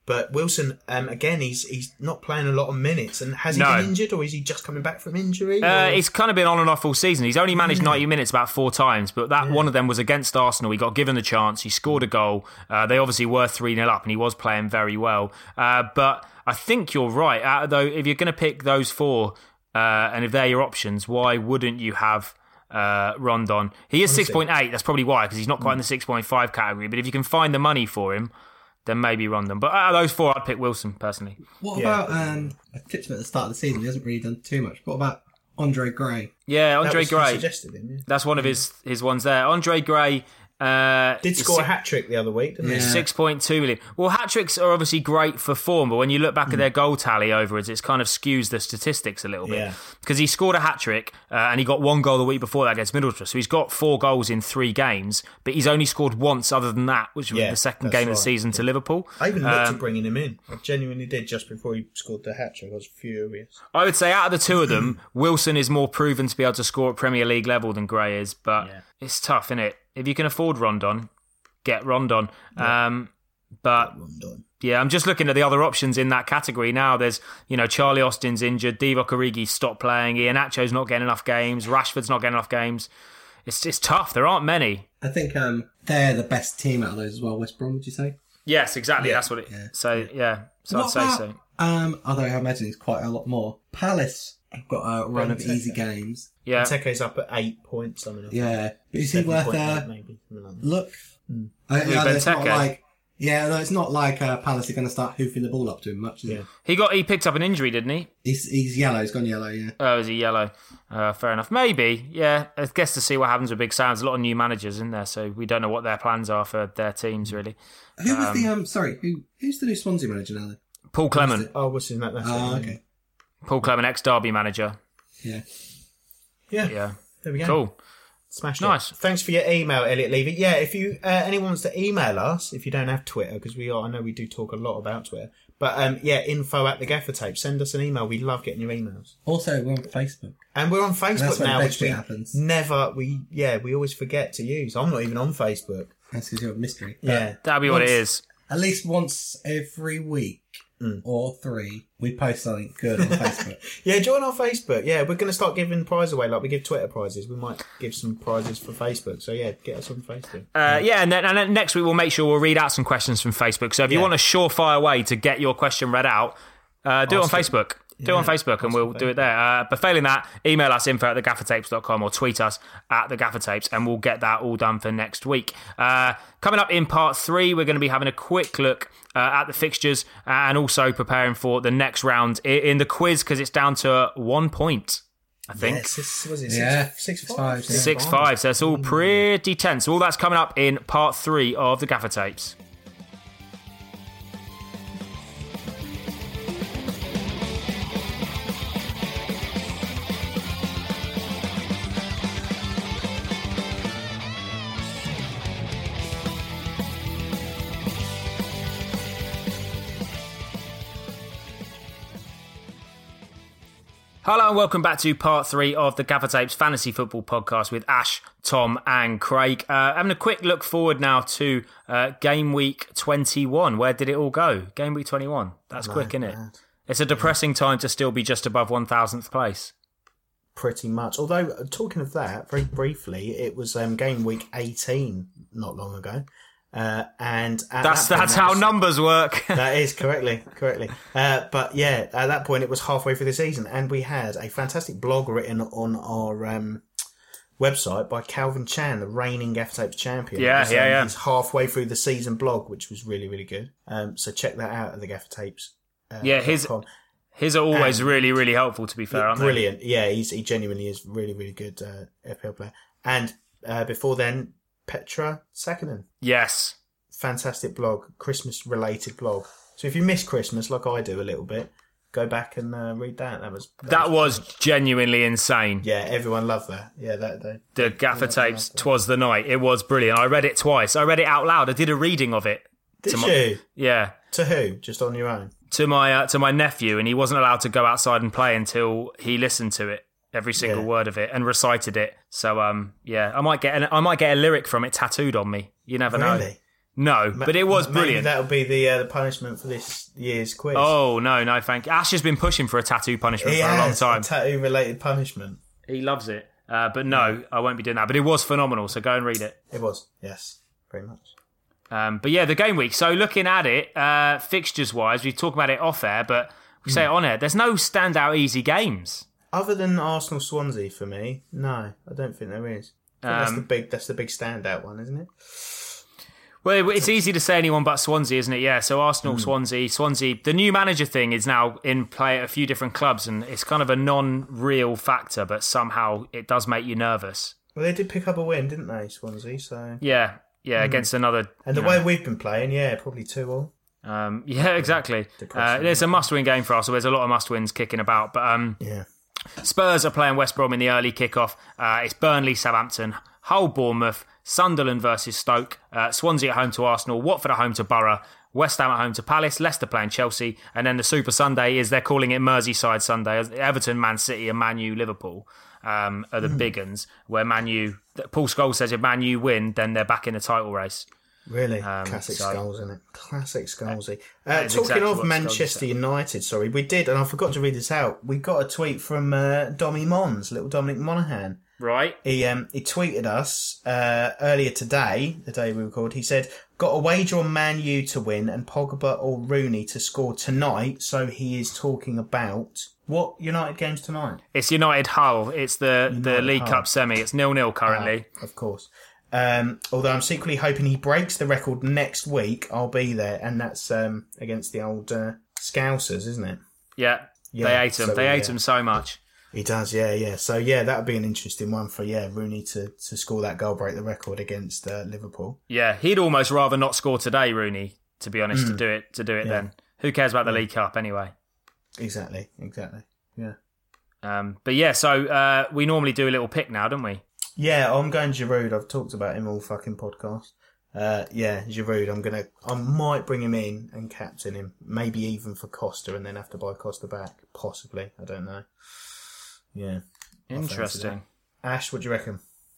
But Wilson, um, again, he's he's not playing a lot of minutes. And has he No. been injured, or is he just coming back from injury? Uh, or- he's kind of been on and off all season. He's only managed ninety minutes about four times, but that one of them was against Arsenal. He got given the chance. He scored a goal. Uh, they obviously were three nil up, and he was playing very well. Uh, but I think you're right. Uh, though, if you're going to pick those four, uh, and if they're your options, why wouldn't you have uh, Rondon? He is six point eight. That's probably why, because he's not quite in the six point five category. But if you can find the money for him, then maybe Rondon. But out of those four, I'd pick Wilson, personally. What Yeah. about, um, I tipped him at the start of the season, he hasn't really done too much. What about Andre Gray? Yeah, That Andre was who Gray. suggested him, yeah. That's one of his, his ones there. Andre Gray... Uh, Did is score si- a hat trick the other week, didn't Yeah. he? six point two million. Well, hat tricks are obviously great for form, but when you look back at their goal tally overwards, it's kind of skews the statistics a little bit. Yeah. Because he scored a hat trick uh, and he got one goal the week before that against Middlesbrough. So he's got four goals in three games, but he's only scored once other than that, which was Yeah, the second that's game of right. the season to Liverpool. I even looked Um, at bringing him in. I genuinely did just before he scored the hat trick. I was furious. I would say out of the two of them, Wilson is more proven to be able to score at Premier League level than Gray is, but Yeah. it's tough, isn't it? If you can afford Rondon, get Rondon. Um, but Rondon. yeah, I'm just looking at the other options in that category now. There's, you know, Charlie Austin's injured, Divock Origi stopped playing, Iheanacho's not getting enough games, Rashford's not getting enough games. It's it's tough. There aren't many. I think um, they're the best team out of those as well, West Brom, would you say? Yes, exactly. Yeah. That's what it. Yeah. So yeah, so What I'd say about, so. Um, although I imagine it's quite a lot more. Palace have got a run of Benteke. easy games. Yeah, Teke's up at eight points. I mean, Yeah. But is he worth a maybe. something like that. look? I, Who, I know it's not Benteke? like, yeah, no, it's not like uh, Palace are going to start hoofing the ball up to him much, is Yeah. it? he got he picked up an injury, didn't he? He's, he's yellow, he's gone yellow, yeah. Oh, is he yellow? Uh, fair enough. Maybe, yeah. I guess to see what happens with Big Sam. There's a lot of new managers in there, so we don't know what their plans are for their teams, really. Who was the, um, sorry, who who's the new Swansea manager now then? Paul Clement. Oh, what's his name? That's Oh, it. okay. Paul Clement, ex-Derby manager. Yeah. Yeah. Yeah. There we go. Cool. Smashed Nice. it. Thanks for your email, Elliot Levy. Yeah, if you uh, anyone wants to email us, if you don't have Twitter, because we are, I know we do talk a lot about Twitter, but um, yeah, info at the Gaffer Tape. Send us an email. We love getting your emails. Also, we're on Facebook. And we're on That's Facebook when now, the big which we shit happens. never, we yeah, we always forget to use. I'm not even on Facebook. That's because you're a mystery. But Yeah, That'll be what it Once- is. At least once every week Mm. or three, we post something good on Facebook. yeah. Join our Facebook. Yeah, we're going to start giving prizes away like we give Twitter prizes. We might give some prizes for Facebook. So yeah, get us on Facebook. Uh, yeah, and then, and then next week we'll make sure we'll read out some questions from Facebook. So if you Yeah. want a surefire way to get your question read out, uh, do Ask it on it. Facebook. Do it on Yeah, Facebook and ask we'll for do it there. Uh, but failing that, email us info at the gaffer tapes dot com or tweet us at the gaffer tapes and we'll get that all done for next week. Uh, coming up in part three, we're going to be having a quick look uh, at the fixtures and also preparing for the next round i- in the quiz because it's down to one point, I think. Yes, this was it. Yeah, Six, six, six five. five, yeah. Six five, so it's all pretty tense. All that's coming up in part three of the Gaffer Tapes. Hello and welcome back to part three of the Gaffer Tapes Fantasy Football Podcast with Ash, Tom and Craig. Uh, having a quick look forward now to uh, game week twenty-one. Where did it all go? Game week twenty-one. That's quick, isn't it? mad. It's a depressing time to still be just above one thousandth place. Pretty much. Although, uh, talking of that, very briefly, it was um, game week eighteen not long ago. Uh, and at That's that point, that's that how was- numbers work. That is correctly, correctly. Uh, but yeah, at that point, it was halfway through the season, and we had a fantastic blog written on our um, website by Calvin Chan, the reigning Gaffer Tapes champion. Yeah, It was, yeah, um, yeah. His halfway through the season blog, which was really, really good. Um, so check that out at the Gaffer Tapes. Uh, Yeah, his- dot com. His are always And- really, really helpful, to be fair, aren't they? Brilliant. Yeah, he's, he genuinely is really, really good uh, F P L player. And uh, before then, Petra Sakinen. Yes. Fantastic blog, Christmas related blog. So if you miss Christmas, like I do a little bit, go back and uh, read that. That was That was genuinely insane. yeah. Everyone loved that. Yeah, that they, The Gaffer Tapes, 'Twas the Night. It was brilliant. I read it twice. I read it out loud. I did a reading of it. did To you my- Yeah. to who? Just on your own? To my uh, to my nephew, and he wasn't allowed to go outside and play until he listened to it, every single Yeah. word of it, and recited it. So um, yeah, I might get an, I might get a lyric from it tattooed on me. You never know. Really? No, but it was Maybe brilliant. that'll be the uh, the punishment for this year's quiz. Oh, no, no, thank you. Ash has been pushing for a tattoo punishment he for a long has time. a tattoo-related punishment. He loves it. Uh, but no, I won't be doing that. But it was phenomenal, so go and read it. It was, yes, very much. Um, but yeah, the game week. So looking at it, uh, fixtures-wise, we talk about it off-air, but we say it on air. There's no standout easy games. Other than Arsenal Swansea for me, no, I don't think there is. I think that's Um, the big that's the big standout one, isn't it? Well, it's easy to say anyone but Swansea, isn't it? Yeah, so Arsenal, Swansea, Swansea. The new manager thing is now in play at a few different clubs, and it's kind of a non-real factor, but somehow it does make you nervous. Well, they did pick up a win, didn't they, Swansea? So Yeah, yeah, against another... and the you know, way we've been playing, yeah, probably two all. Um, yeah, exactly. Uh, Depressing. it's a must-win game for us, so there's a lot of must-wins kicking about. But um, Yeah. Spurs are playing West Brom in the early kickoff. Uh, it's Burnley, Southampton, Hull, Bournemouth, Sunderland versus Stoke, uh, Swansea at home to Arsenal, Watford at home to Borough, West Ham at home to Palace, Leicester playing Chelsea, and then the Super Sunday is they're calling it Merseyside Sunday. Everton, Man City, and Man U, Liverpool um, are the Hmm. big uns. Where Man U, Paul Scholes says if Man U win, then they're back in the title race. Really? Um, Classic so- Skulls, isn't it? Classic Skulls. Uh, that is talking exactly of what Scholes Manchester said. United, sorry, we did, and I forgot to read this out. We got a tweet from uh, Dommy Mons, little Dominic Monaghan. Right? He um he tweeted us uh, earlier today, the day we recorded. He said, "Got a wager on Man U to win and Pogba or Rooney to score tonight." So he is talking about what United games tonight? It's United Hull. It's the, the United League Hull. Cup semi. It's nil-nil currently. Ah, of course. Um, although I'm secretly hoping he breaks the record next week. I'll be there, and that's um against the old uh, Scousers, isn't it? yeah. Yeah, They ate him. so, they ate yeah. him so much. He does, yeah, yeah. So yeah, that would be an interesting one for yeah Rooney to, to score that goal, break the record against uh, Liverpool. Yeah, he'd almost rather not score today, Rooney. To be honest, to do it, to do it. Then who cares about the League Cup anyway? Exactly, exactly. Yeah, Um, but yeah, so uh, we normally do a little pick now, don't we? yeah. I'm going Giroud. I've talked about him all fucking podcast. Uh, yeah, Giroud. I'm gonna. I might bring him in and captain him, maybe even for Costa, and then have to buy Costa back. Possibly, I don't know. Yeah, I fancy Interesting. that. Ash, what do you reckon?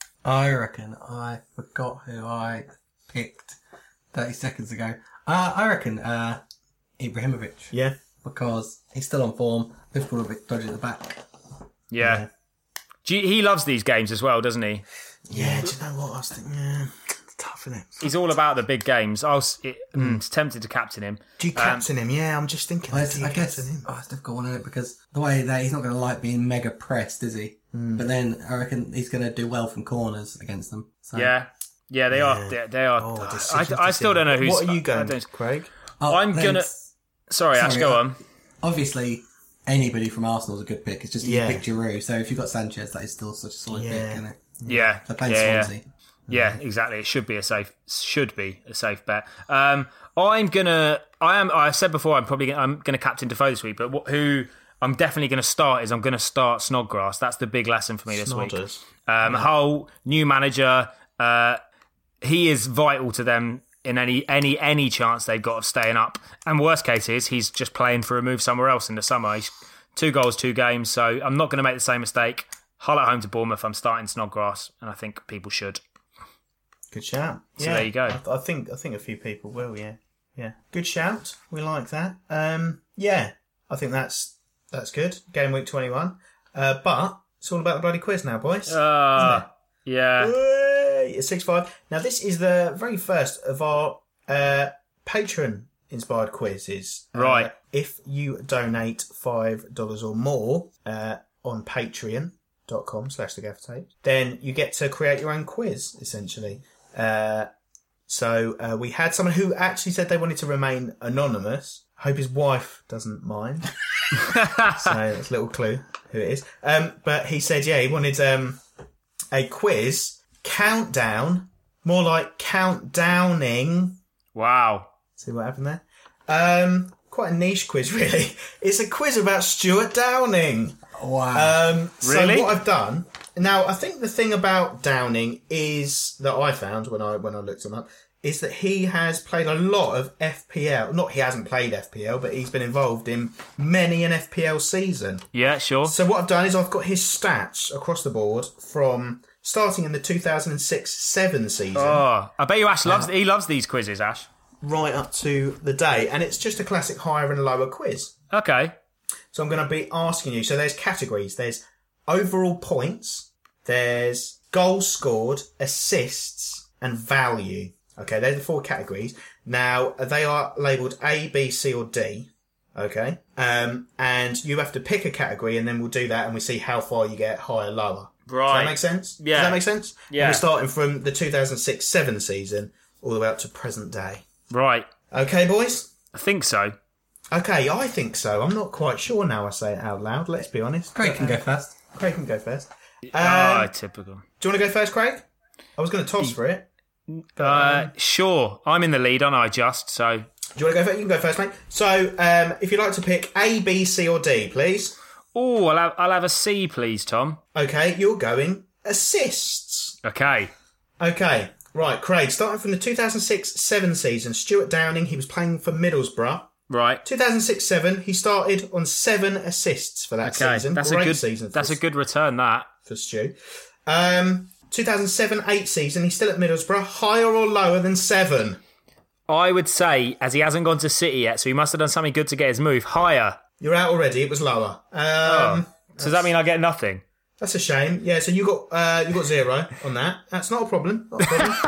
I reckon I forgot who I picked thirty seconds ago. Uh, I reckon uh, Ibrahimovic. Yeah, Because he's still on form. Liverpool are a bit dodgy at the back. Yeah. Yeah. Do you- he loves these games as well, doesn't he? yeah. Do you know what I was thinking? Yeah, it's tough, isn't it? He's all about the big games. I was it, mm, tempted to captain him. Do you captain him? Yeah, I'm just thinking. I, do you I guess captain him? oh, it's a difficult one, isn't it? Because the way that he's not going to like being mega pressed, is he? But then I reckon he's going to do well from corners against them. So. Yeah. Yeah, they are. They, they are. Oh, I, decisions, I still don't know who's. What are you I going, don't- Craig? Oh, I'm then gonna- it's- Sorry, Ash, Sorry, go uh, on. Obviously, anybody from Arsenal is a good pick. It's just Yeah. you pick Giroud. So if you've got Sanchez, that is still such a solid Yeah. pick, isn't it? Yeah. They're playing yeah, yeah. Swansea. Yeah, exactly. It should be a safe. Should be a safe bet. Um, I'm gonna. I am. I said before. I'm probably. Gonna, I'm gonna captain Defoe this week. But what, who I'm definitely gonna start is I'm gonna start Snodgrass. That's the big lesson for me this week. Snodders. Um, Hull, new manager. Uh, he is vital to them in any any any chance they've got of staying up. And worst case is he's just playing for a move somewhere else in the summer. He's two goals, two games. So I'm not going to make the same mistake. Hull at home to Bournemouth. I'm starting Snodgrass, and I think people should. Good shout. So yeah, there you go. I, I think I think a few people will. Yeah, yeah. Good shout. We like that. Um, yeah, I think that's that's good. Game week twenty-one. Uh, but it's all about the bloody quiz now, boys. Uh, yeah. Yay! It's six five. Now this is the very first of our uh, patron inspired quizzes. Uh, Right. if you donate five dollars or more uh, on Patreon dot com slash the gaffer tape, then you get to create your own quiz essentially. Uh, so uh, we had someone who actually said they wanted to remain anonymous. Hope his wife doesn't mind. So that's a little clue who it is. Um, but he said, yeah, he wanted um, a quiz countdown, more like countdowning. Wow. See what happened there? Um, quite a niche quiz, really. It's a quiz about Stuart Downing. Wow. Um, Really? So what I've done now, I think the thing about Downing is that I found when I when I looked him up is that he has played a lot of F P L. Not he hasn't played F P L, but he's been involved in many an F P L season. Yeah, sure. So what I've done is I've got his stats across the board from starting in the two thousand six seven season. Oh, I bet you Ash loves. He loves these quizzes, Ash. Right up to the day. And it's just a classic higher and lower quiz. Okay. So I'm going to be asking you. So there's categories. There's overall points. There's goals scored, assists, and value. Okay, they're the four categories. Now, they are labelled A, B, C, or D. Okay. Um, and you have to pick a category, and then we'll do that, and we see how far you get, higher, lower. Right. Does that make sense? Yeah. Does that make sense? Yeah. And we're starting from the two thousand six seven season all the way up to present day. Right. Okay, boys? I think so. Okay, I think so. I'm not quite sure now I say it out loud, let's be honest. Craig can go first. Craig can go first. Um, Ah, typical. Do you want to go first, Craig? I was going to toss for it. Uh, sure. I'm in the lead, aren't I, just? So. Do you want to go first? You can go first, mate. So, um, if you'd like to pick A, B, C, or D, please. Oh, I'll have, I'll have a C, please, Tom. Okay, you're going assists. Okay. Okay, right, Craig, starting from the two thousand six seven season, Stuart Downing, he was playing for Middlesbrough. Right. two thousand six seven, he started on seven assists for that Okay. season. That's Great a good season. For That's a good return. That. for Stu. Um, two thousand seven eight season, he's still at Middlesbrough. Higher or lower than seven? I would say, as he hasn't gone to City yet, so he must have done something good to get his move higher. You're out already. It was lower. Um, Oh. So does that mean I get nothing? That's a shame. Yeah, so you got uh, you got zero on that. That's not a problem. Not a problem. um,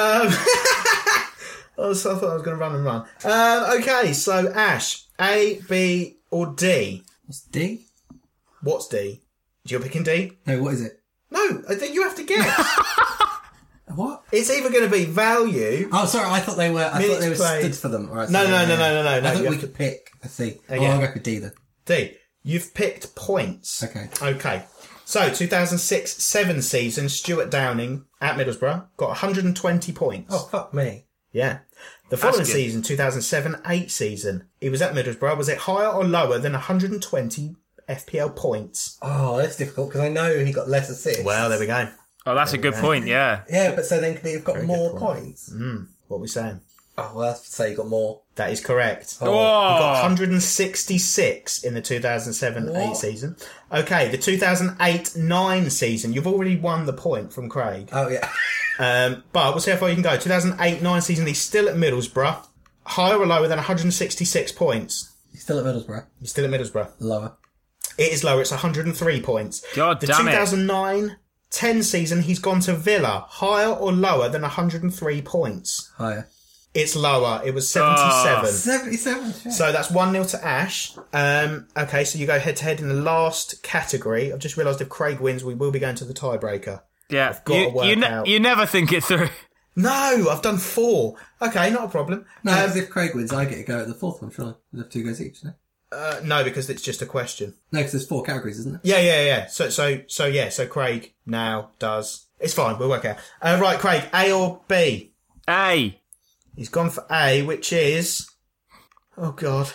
I, was, I thought I was going to run and run. Uh, okay, so Ash, A, B, or D? What's D? What's D? You're picking D? No, what is it? No, I think you have to guess. What? It's either going to be value. Oh, sorry. I thought they were. I Minutes thought they were played. stood for them. Right, No, sorry, no, no, yeah. no, no, no, no. I thought You we have could pick a C. Oh, yeah. I'll go for D then. D. You've picked points. Okay. Okay. So, two thousand six seven season, Stuart Downing at Middlesbrough got one hundred twenty points. Oh, fuck me. Yeah. The following good. season, two thousand seven eight season, he was at Middlesbrough. Was it higher or lower than one hundred twenty F P L points? Oh, that's difficult because I know he got less assists. Well, there we go. Oh, that's a good point. Yeah. Yeah, but so then could he have got Very more good point. points? What are we saying? Oh, well, that's to say he got more. That is correct. Oh. He got one hundred sixty-six in the two thousand seven eight What? season. Okay, the two thousand eight nine season, you've already won the point from Craig. Oh, yeah. Um, but we'll see how far you can go. two thousand eight nine season, he's still at Middlesbrough. Higher or lower than one hundred sixty-six points? He's still at Middlesbrough. He's still at Middlesbrough. Lower. It is lower. It's one hundred three points. God the damn it. two thousand nine ten season, he's gone to Villa. Higher or lower than one hundred three points? Higher. It's lower. It was seventy-seven. seventy-seven. Shit. So that's one nil to Ash. Um, okay, so you go head to head in the last category. I've just realised if Craig wins, we will be going to the tiebreaker. Yeah. got to You, work you, ne- out. you never think it through. No, I've done four. Okay, not a problem. No, Um, because if Craig wins, I get to go at the fourth one, surely. We have two goes each, no? uh, no, because it's just a question. No, because there's four categories, isn't there? Yeah, yeah, yeah. So, so, so, yeah. So Craig now does. It's fine. We'll work out. Uh, right, Craig. A or B? A. He's gone for A, which is. Oh God.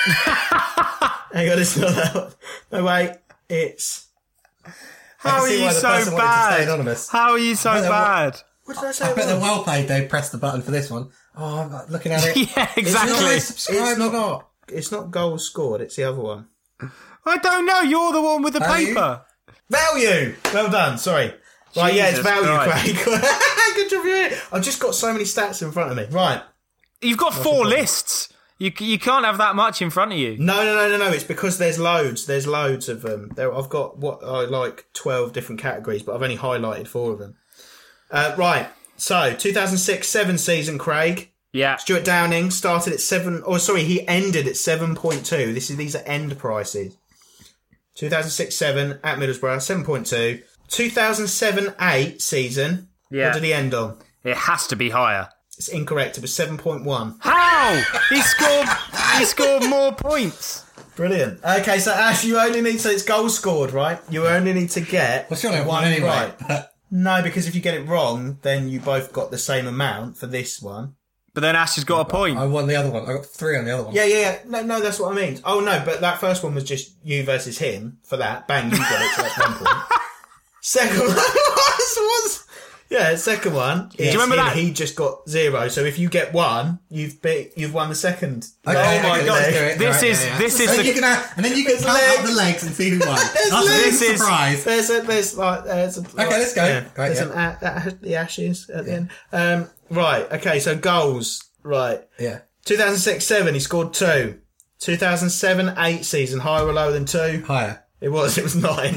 Hang on, it's not that one. No, wait. It's. How are see you why the so person wanted to stay bad? anonymous. How are you so I don't know what- bad? What did I say? I it bet they're was? well played, they pressed the button for this one. Oh, I'm not looking at it. Yeah, exactly. It's subscribe It's or not. not. It's not goals scored. It's the other one. I don't know. You're the one with the Value? paper. Value. Well done. Sorry. Right. Yeah, it's Jesus value, Christ. Craig. Good job. You. I've just got so many stats in front of me. Right. You've got four lists. You you can't have that much in front of you. No, no, no, no, no. It's because there's loads. There's loads of them. There, I've got what I like twelve different categories, but I've only highlighted four of them. Uh, right. So two thousand six seven season, Craig. Yeah. Stuart Downing started at seven. Oh, sorry, he ended at seven point two. This is these are end prices. two thousand six seven at Middlesbrough, seven point two. two thousand seven eight season. Yeah. What did he end on? It has to be higher. It's incorrect. It was seven point one. How? He scored. He scored more points. Brilliant. Okay, so Ash, you only need so it's goal scored, right? You only need to get Well, surely I one won anyway. right. No, because if you get it wrong, then you both got the same amount for this one. But then Ash has got a point. I won the other one. I got three on the other one. Yeah, yeah, yeah. No, no, that's what I mean. Oh no, but that first one was just you versus him for that. Bang, you got it. So that's one point. Second one was, was Yeah, second one. Do you remember that? He just got zero. So if you get one, you've beat, you've won the second. Okay, Oh my okay, God. let's do it. This Right, is- yeah, yeah. this is and the- you can have, and then you can There's count up legs. the legs and see who won. There's That's legs. a This is- surprise. There's a, there's like, there's a, okay, let's go. Right, there's yeah. an, a, that, the ashes at the end. Um, right, okay, so goals. Right. Yeah. two thousand six seven, he scored two. two thousand seven eight season, higher or lower than two? Higher. It was, it was nine.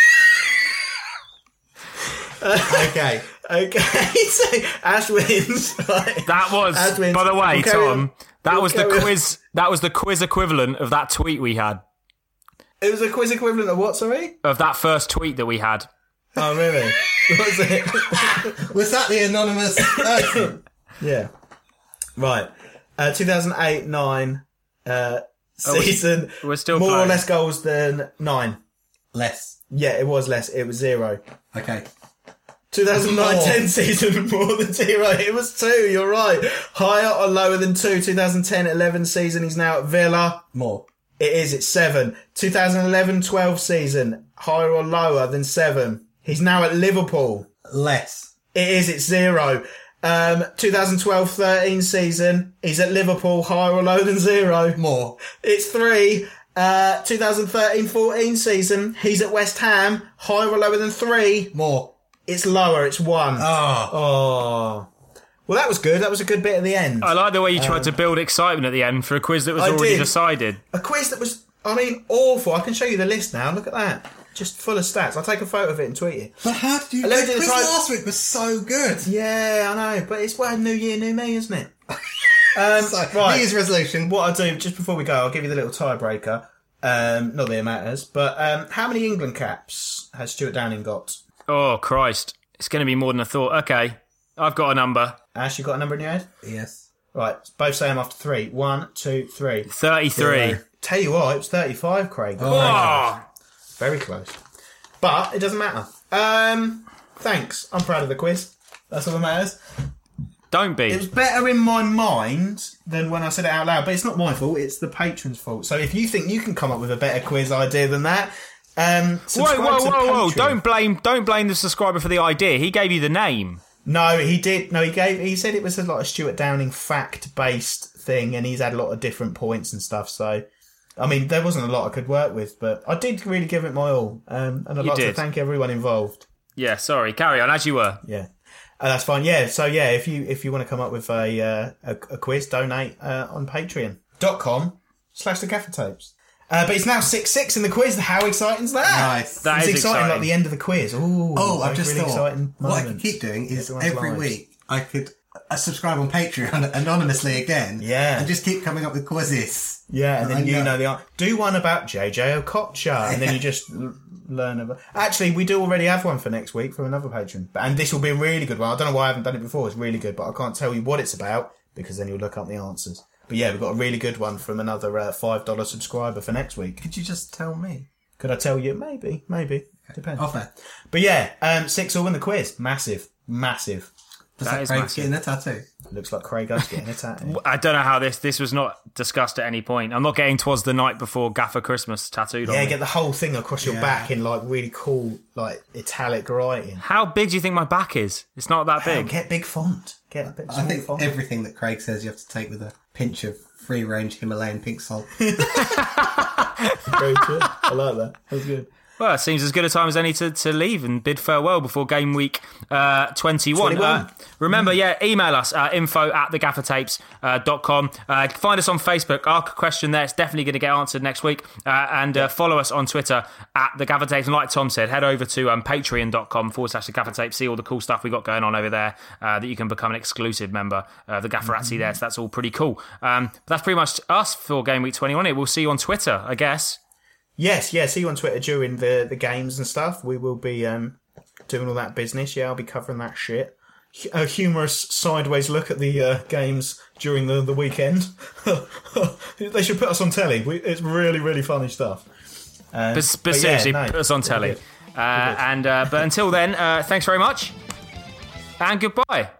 Okay. Okay, so Ash wins. Right. That was, Ash wins. by the way, We'll carry Tom. on. That We'll was the carry on. quiz. That was the quiz equivalent of that tweet we had. It was a quiz equivalent of what, sorry? Of that first tweet that we had. Oh, really? What was it? Was that the anonymous person? Yeah. Right. Uh, two thousand eight nine uh, we- season. we're still more or playing. less goals than nine. Less. Yeah, it was less. It was zero. Okay. two thousand nine ten More. season, more than zero. It was two, you're right. Higher or lower than two. twenty ten eleven season, he's now at Villa. More. It is, it's seven. twenty eleven twelve season, higher or lower than seven. He's now at Liverpool. Less. It is, it's zero. Um, twenty twelve thirteen season, he's at Liverpool, higher or lower than zero. More. It's three. Uh, twenty thirteen fourteen season, he's at West Ham, higher or lower than three. More. It's lower, it's one. Oh. Oh. Well, that was good. That was a good bit at the end. I like the way you tried to build excitement at the end for a quiz that was I already did. decided. A quiz that was, I mean, awful. I can show you the list now. Look at that. Just full of stats. I'll take a photo of it and tweet it. But how did you... Let me The do the quiz try- last week was so good. Yeah, I know. But it's, well, new year, new me, isn't it? um, So, right. New Year's resolution. What I'll do, just before we go, I'll give you the little tiebreaker. Um, not that it matters. But um, how many England caps has Stuart Downing got? Oh, Christ. It's going to be more than I thought. Okay. I've got a number. Ash, you got a number in your head? Yes. Right. Both say them after three. One, two, three. thirty-three. Zero. Tell you what, it was thirty-five, Craig. Oh. Very close. But it doesn't matter. Um, thanks. I'm proud of the quiz. That's all that matters. Don't be. It was better in my mind than when I said it out loud, but it's not my fault. It's the patron's fault. So if you think you can come up with a better quiz idea than that, um, Whoa, subscribe whoa, to the whoa, whoa! Patreon. Don't blame, don't blame the subscriber for the idea. He gave you the name. No, he did. No, he gave. He said it was a lot of Stuart Downing fact-based thing, and he's had a lot of different points and stuff. So, I mean, there wasn't a lot I could work with, but I did really give it my all, um, and I'd You like to did. thank everyone involved. Yeah, sorry. Carry on as you were. Yeah, uh, that's fine. Yeah, so yeah, if you if you want to come up with a uh, a, a quiz, donate uh, on Patreon dot com slash the Gaffer Tapes. Uh, but it's now six six in the quiz. How exciting is that? Nice. That it's is exciting, exciting. like the end of the quiz. Ooh, Oh, I've like just really thought, exciting what I could moments. keep doing is Everyone's every lives. week I could uh, subscribe on Patreon anonymously again. Yeah. And just keep coming up with quizzes. Yeah, and then I you know. know the answer. Do one about J J Okocha, and then you just l- learn about. Actually, we do already have one for next week from another patron, and this will be a really good one. I don't know why I haven't done it before. It's really good, but I can't tell you what it's about because then you'll look up the answers. But yeah, we've got a really good one from another uh, five dollar subscriber for next week. Could you just tell me? Could I tell you? Maybe, maybe. Depends. Off air. But yeah, um, six all in the quiz. Massive, massive. Does That that is Craig's massive. getting a tattoo? Looks like Craig O's getting a tattoo. I don't know how this this was not discussed at any point. I'm not getting "Twas the Night Before Gaffer Christmas" tattooed on Yeah, me. get the whole thing across your Yeah. back in like really cool, like italic writing. How big do you think my back is? It's not that Oh, big. get big font. Get a bit I small think font. everything that Craig says you have to take with a pinch of free-range Himalayan pink salt. Very good. I like that. That's good. Well, it seems as good a time as any to, to leave and bid farewell before game week uh, twenty-one. twenty-one. Uh, remember, yeah, email us uh, info at the gaffer tapes dot com. Uh, find us on Facebook. Our question there is definitely going to get answered next week. Uh, and uh, follow us on Twitter at the Gaffer Tapes. And like Tom said, head over to um, patreon.com forward slash the Gaffer Tapes. See all the cool stuff we got going on over there uh, that you can become an exclusive member of the Gafferazzi there. So that's all pretty cool. Um, but that's pretty much us for game week twenty-one. We'll see you on Twitter, I guess. Yes, yeah. See you on Twitter during the, the games and stuff. We will be um, doing all that business. Yeah, I'll be covering that shit. A humorous sideways look at the uh, games during the, the weekend. They should put us on telly. We, it's really, really funny stuff. Um, But, but but yeah, seriously, no, put us on really telly. good. Uh, and uh, but until then, uh, thanks very much, and goodbye.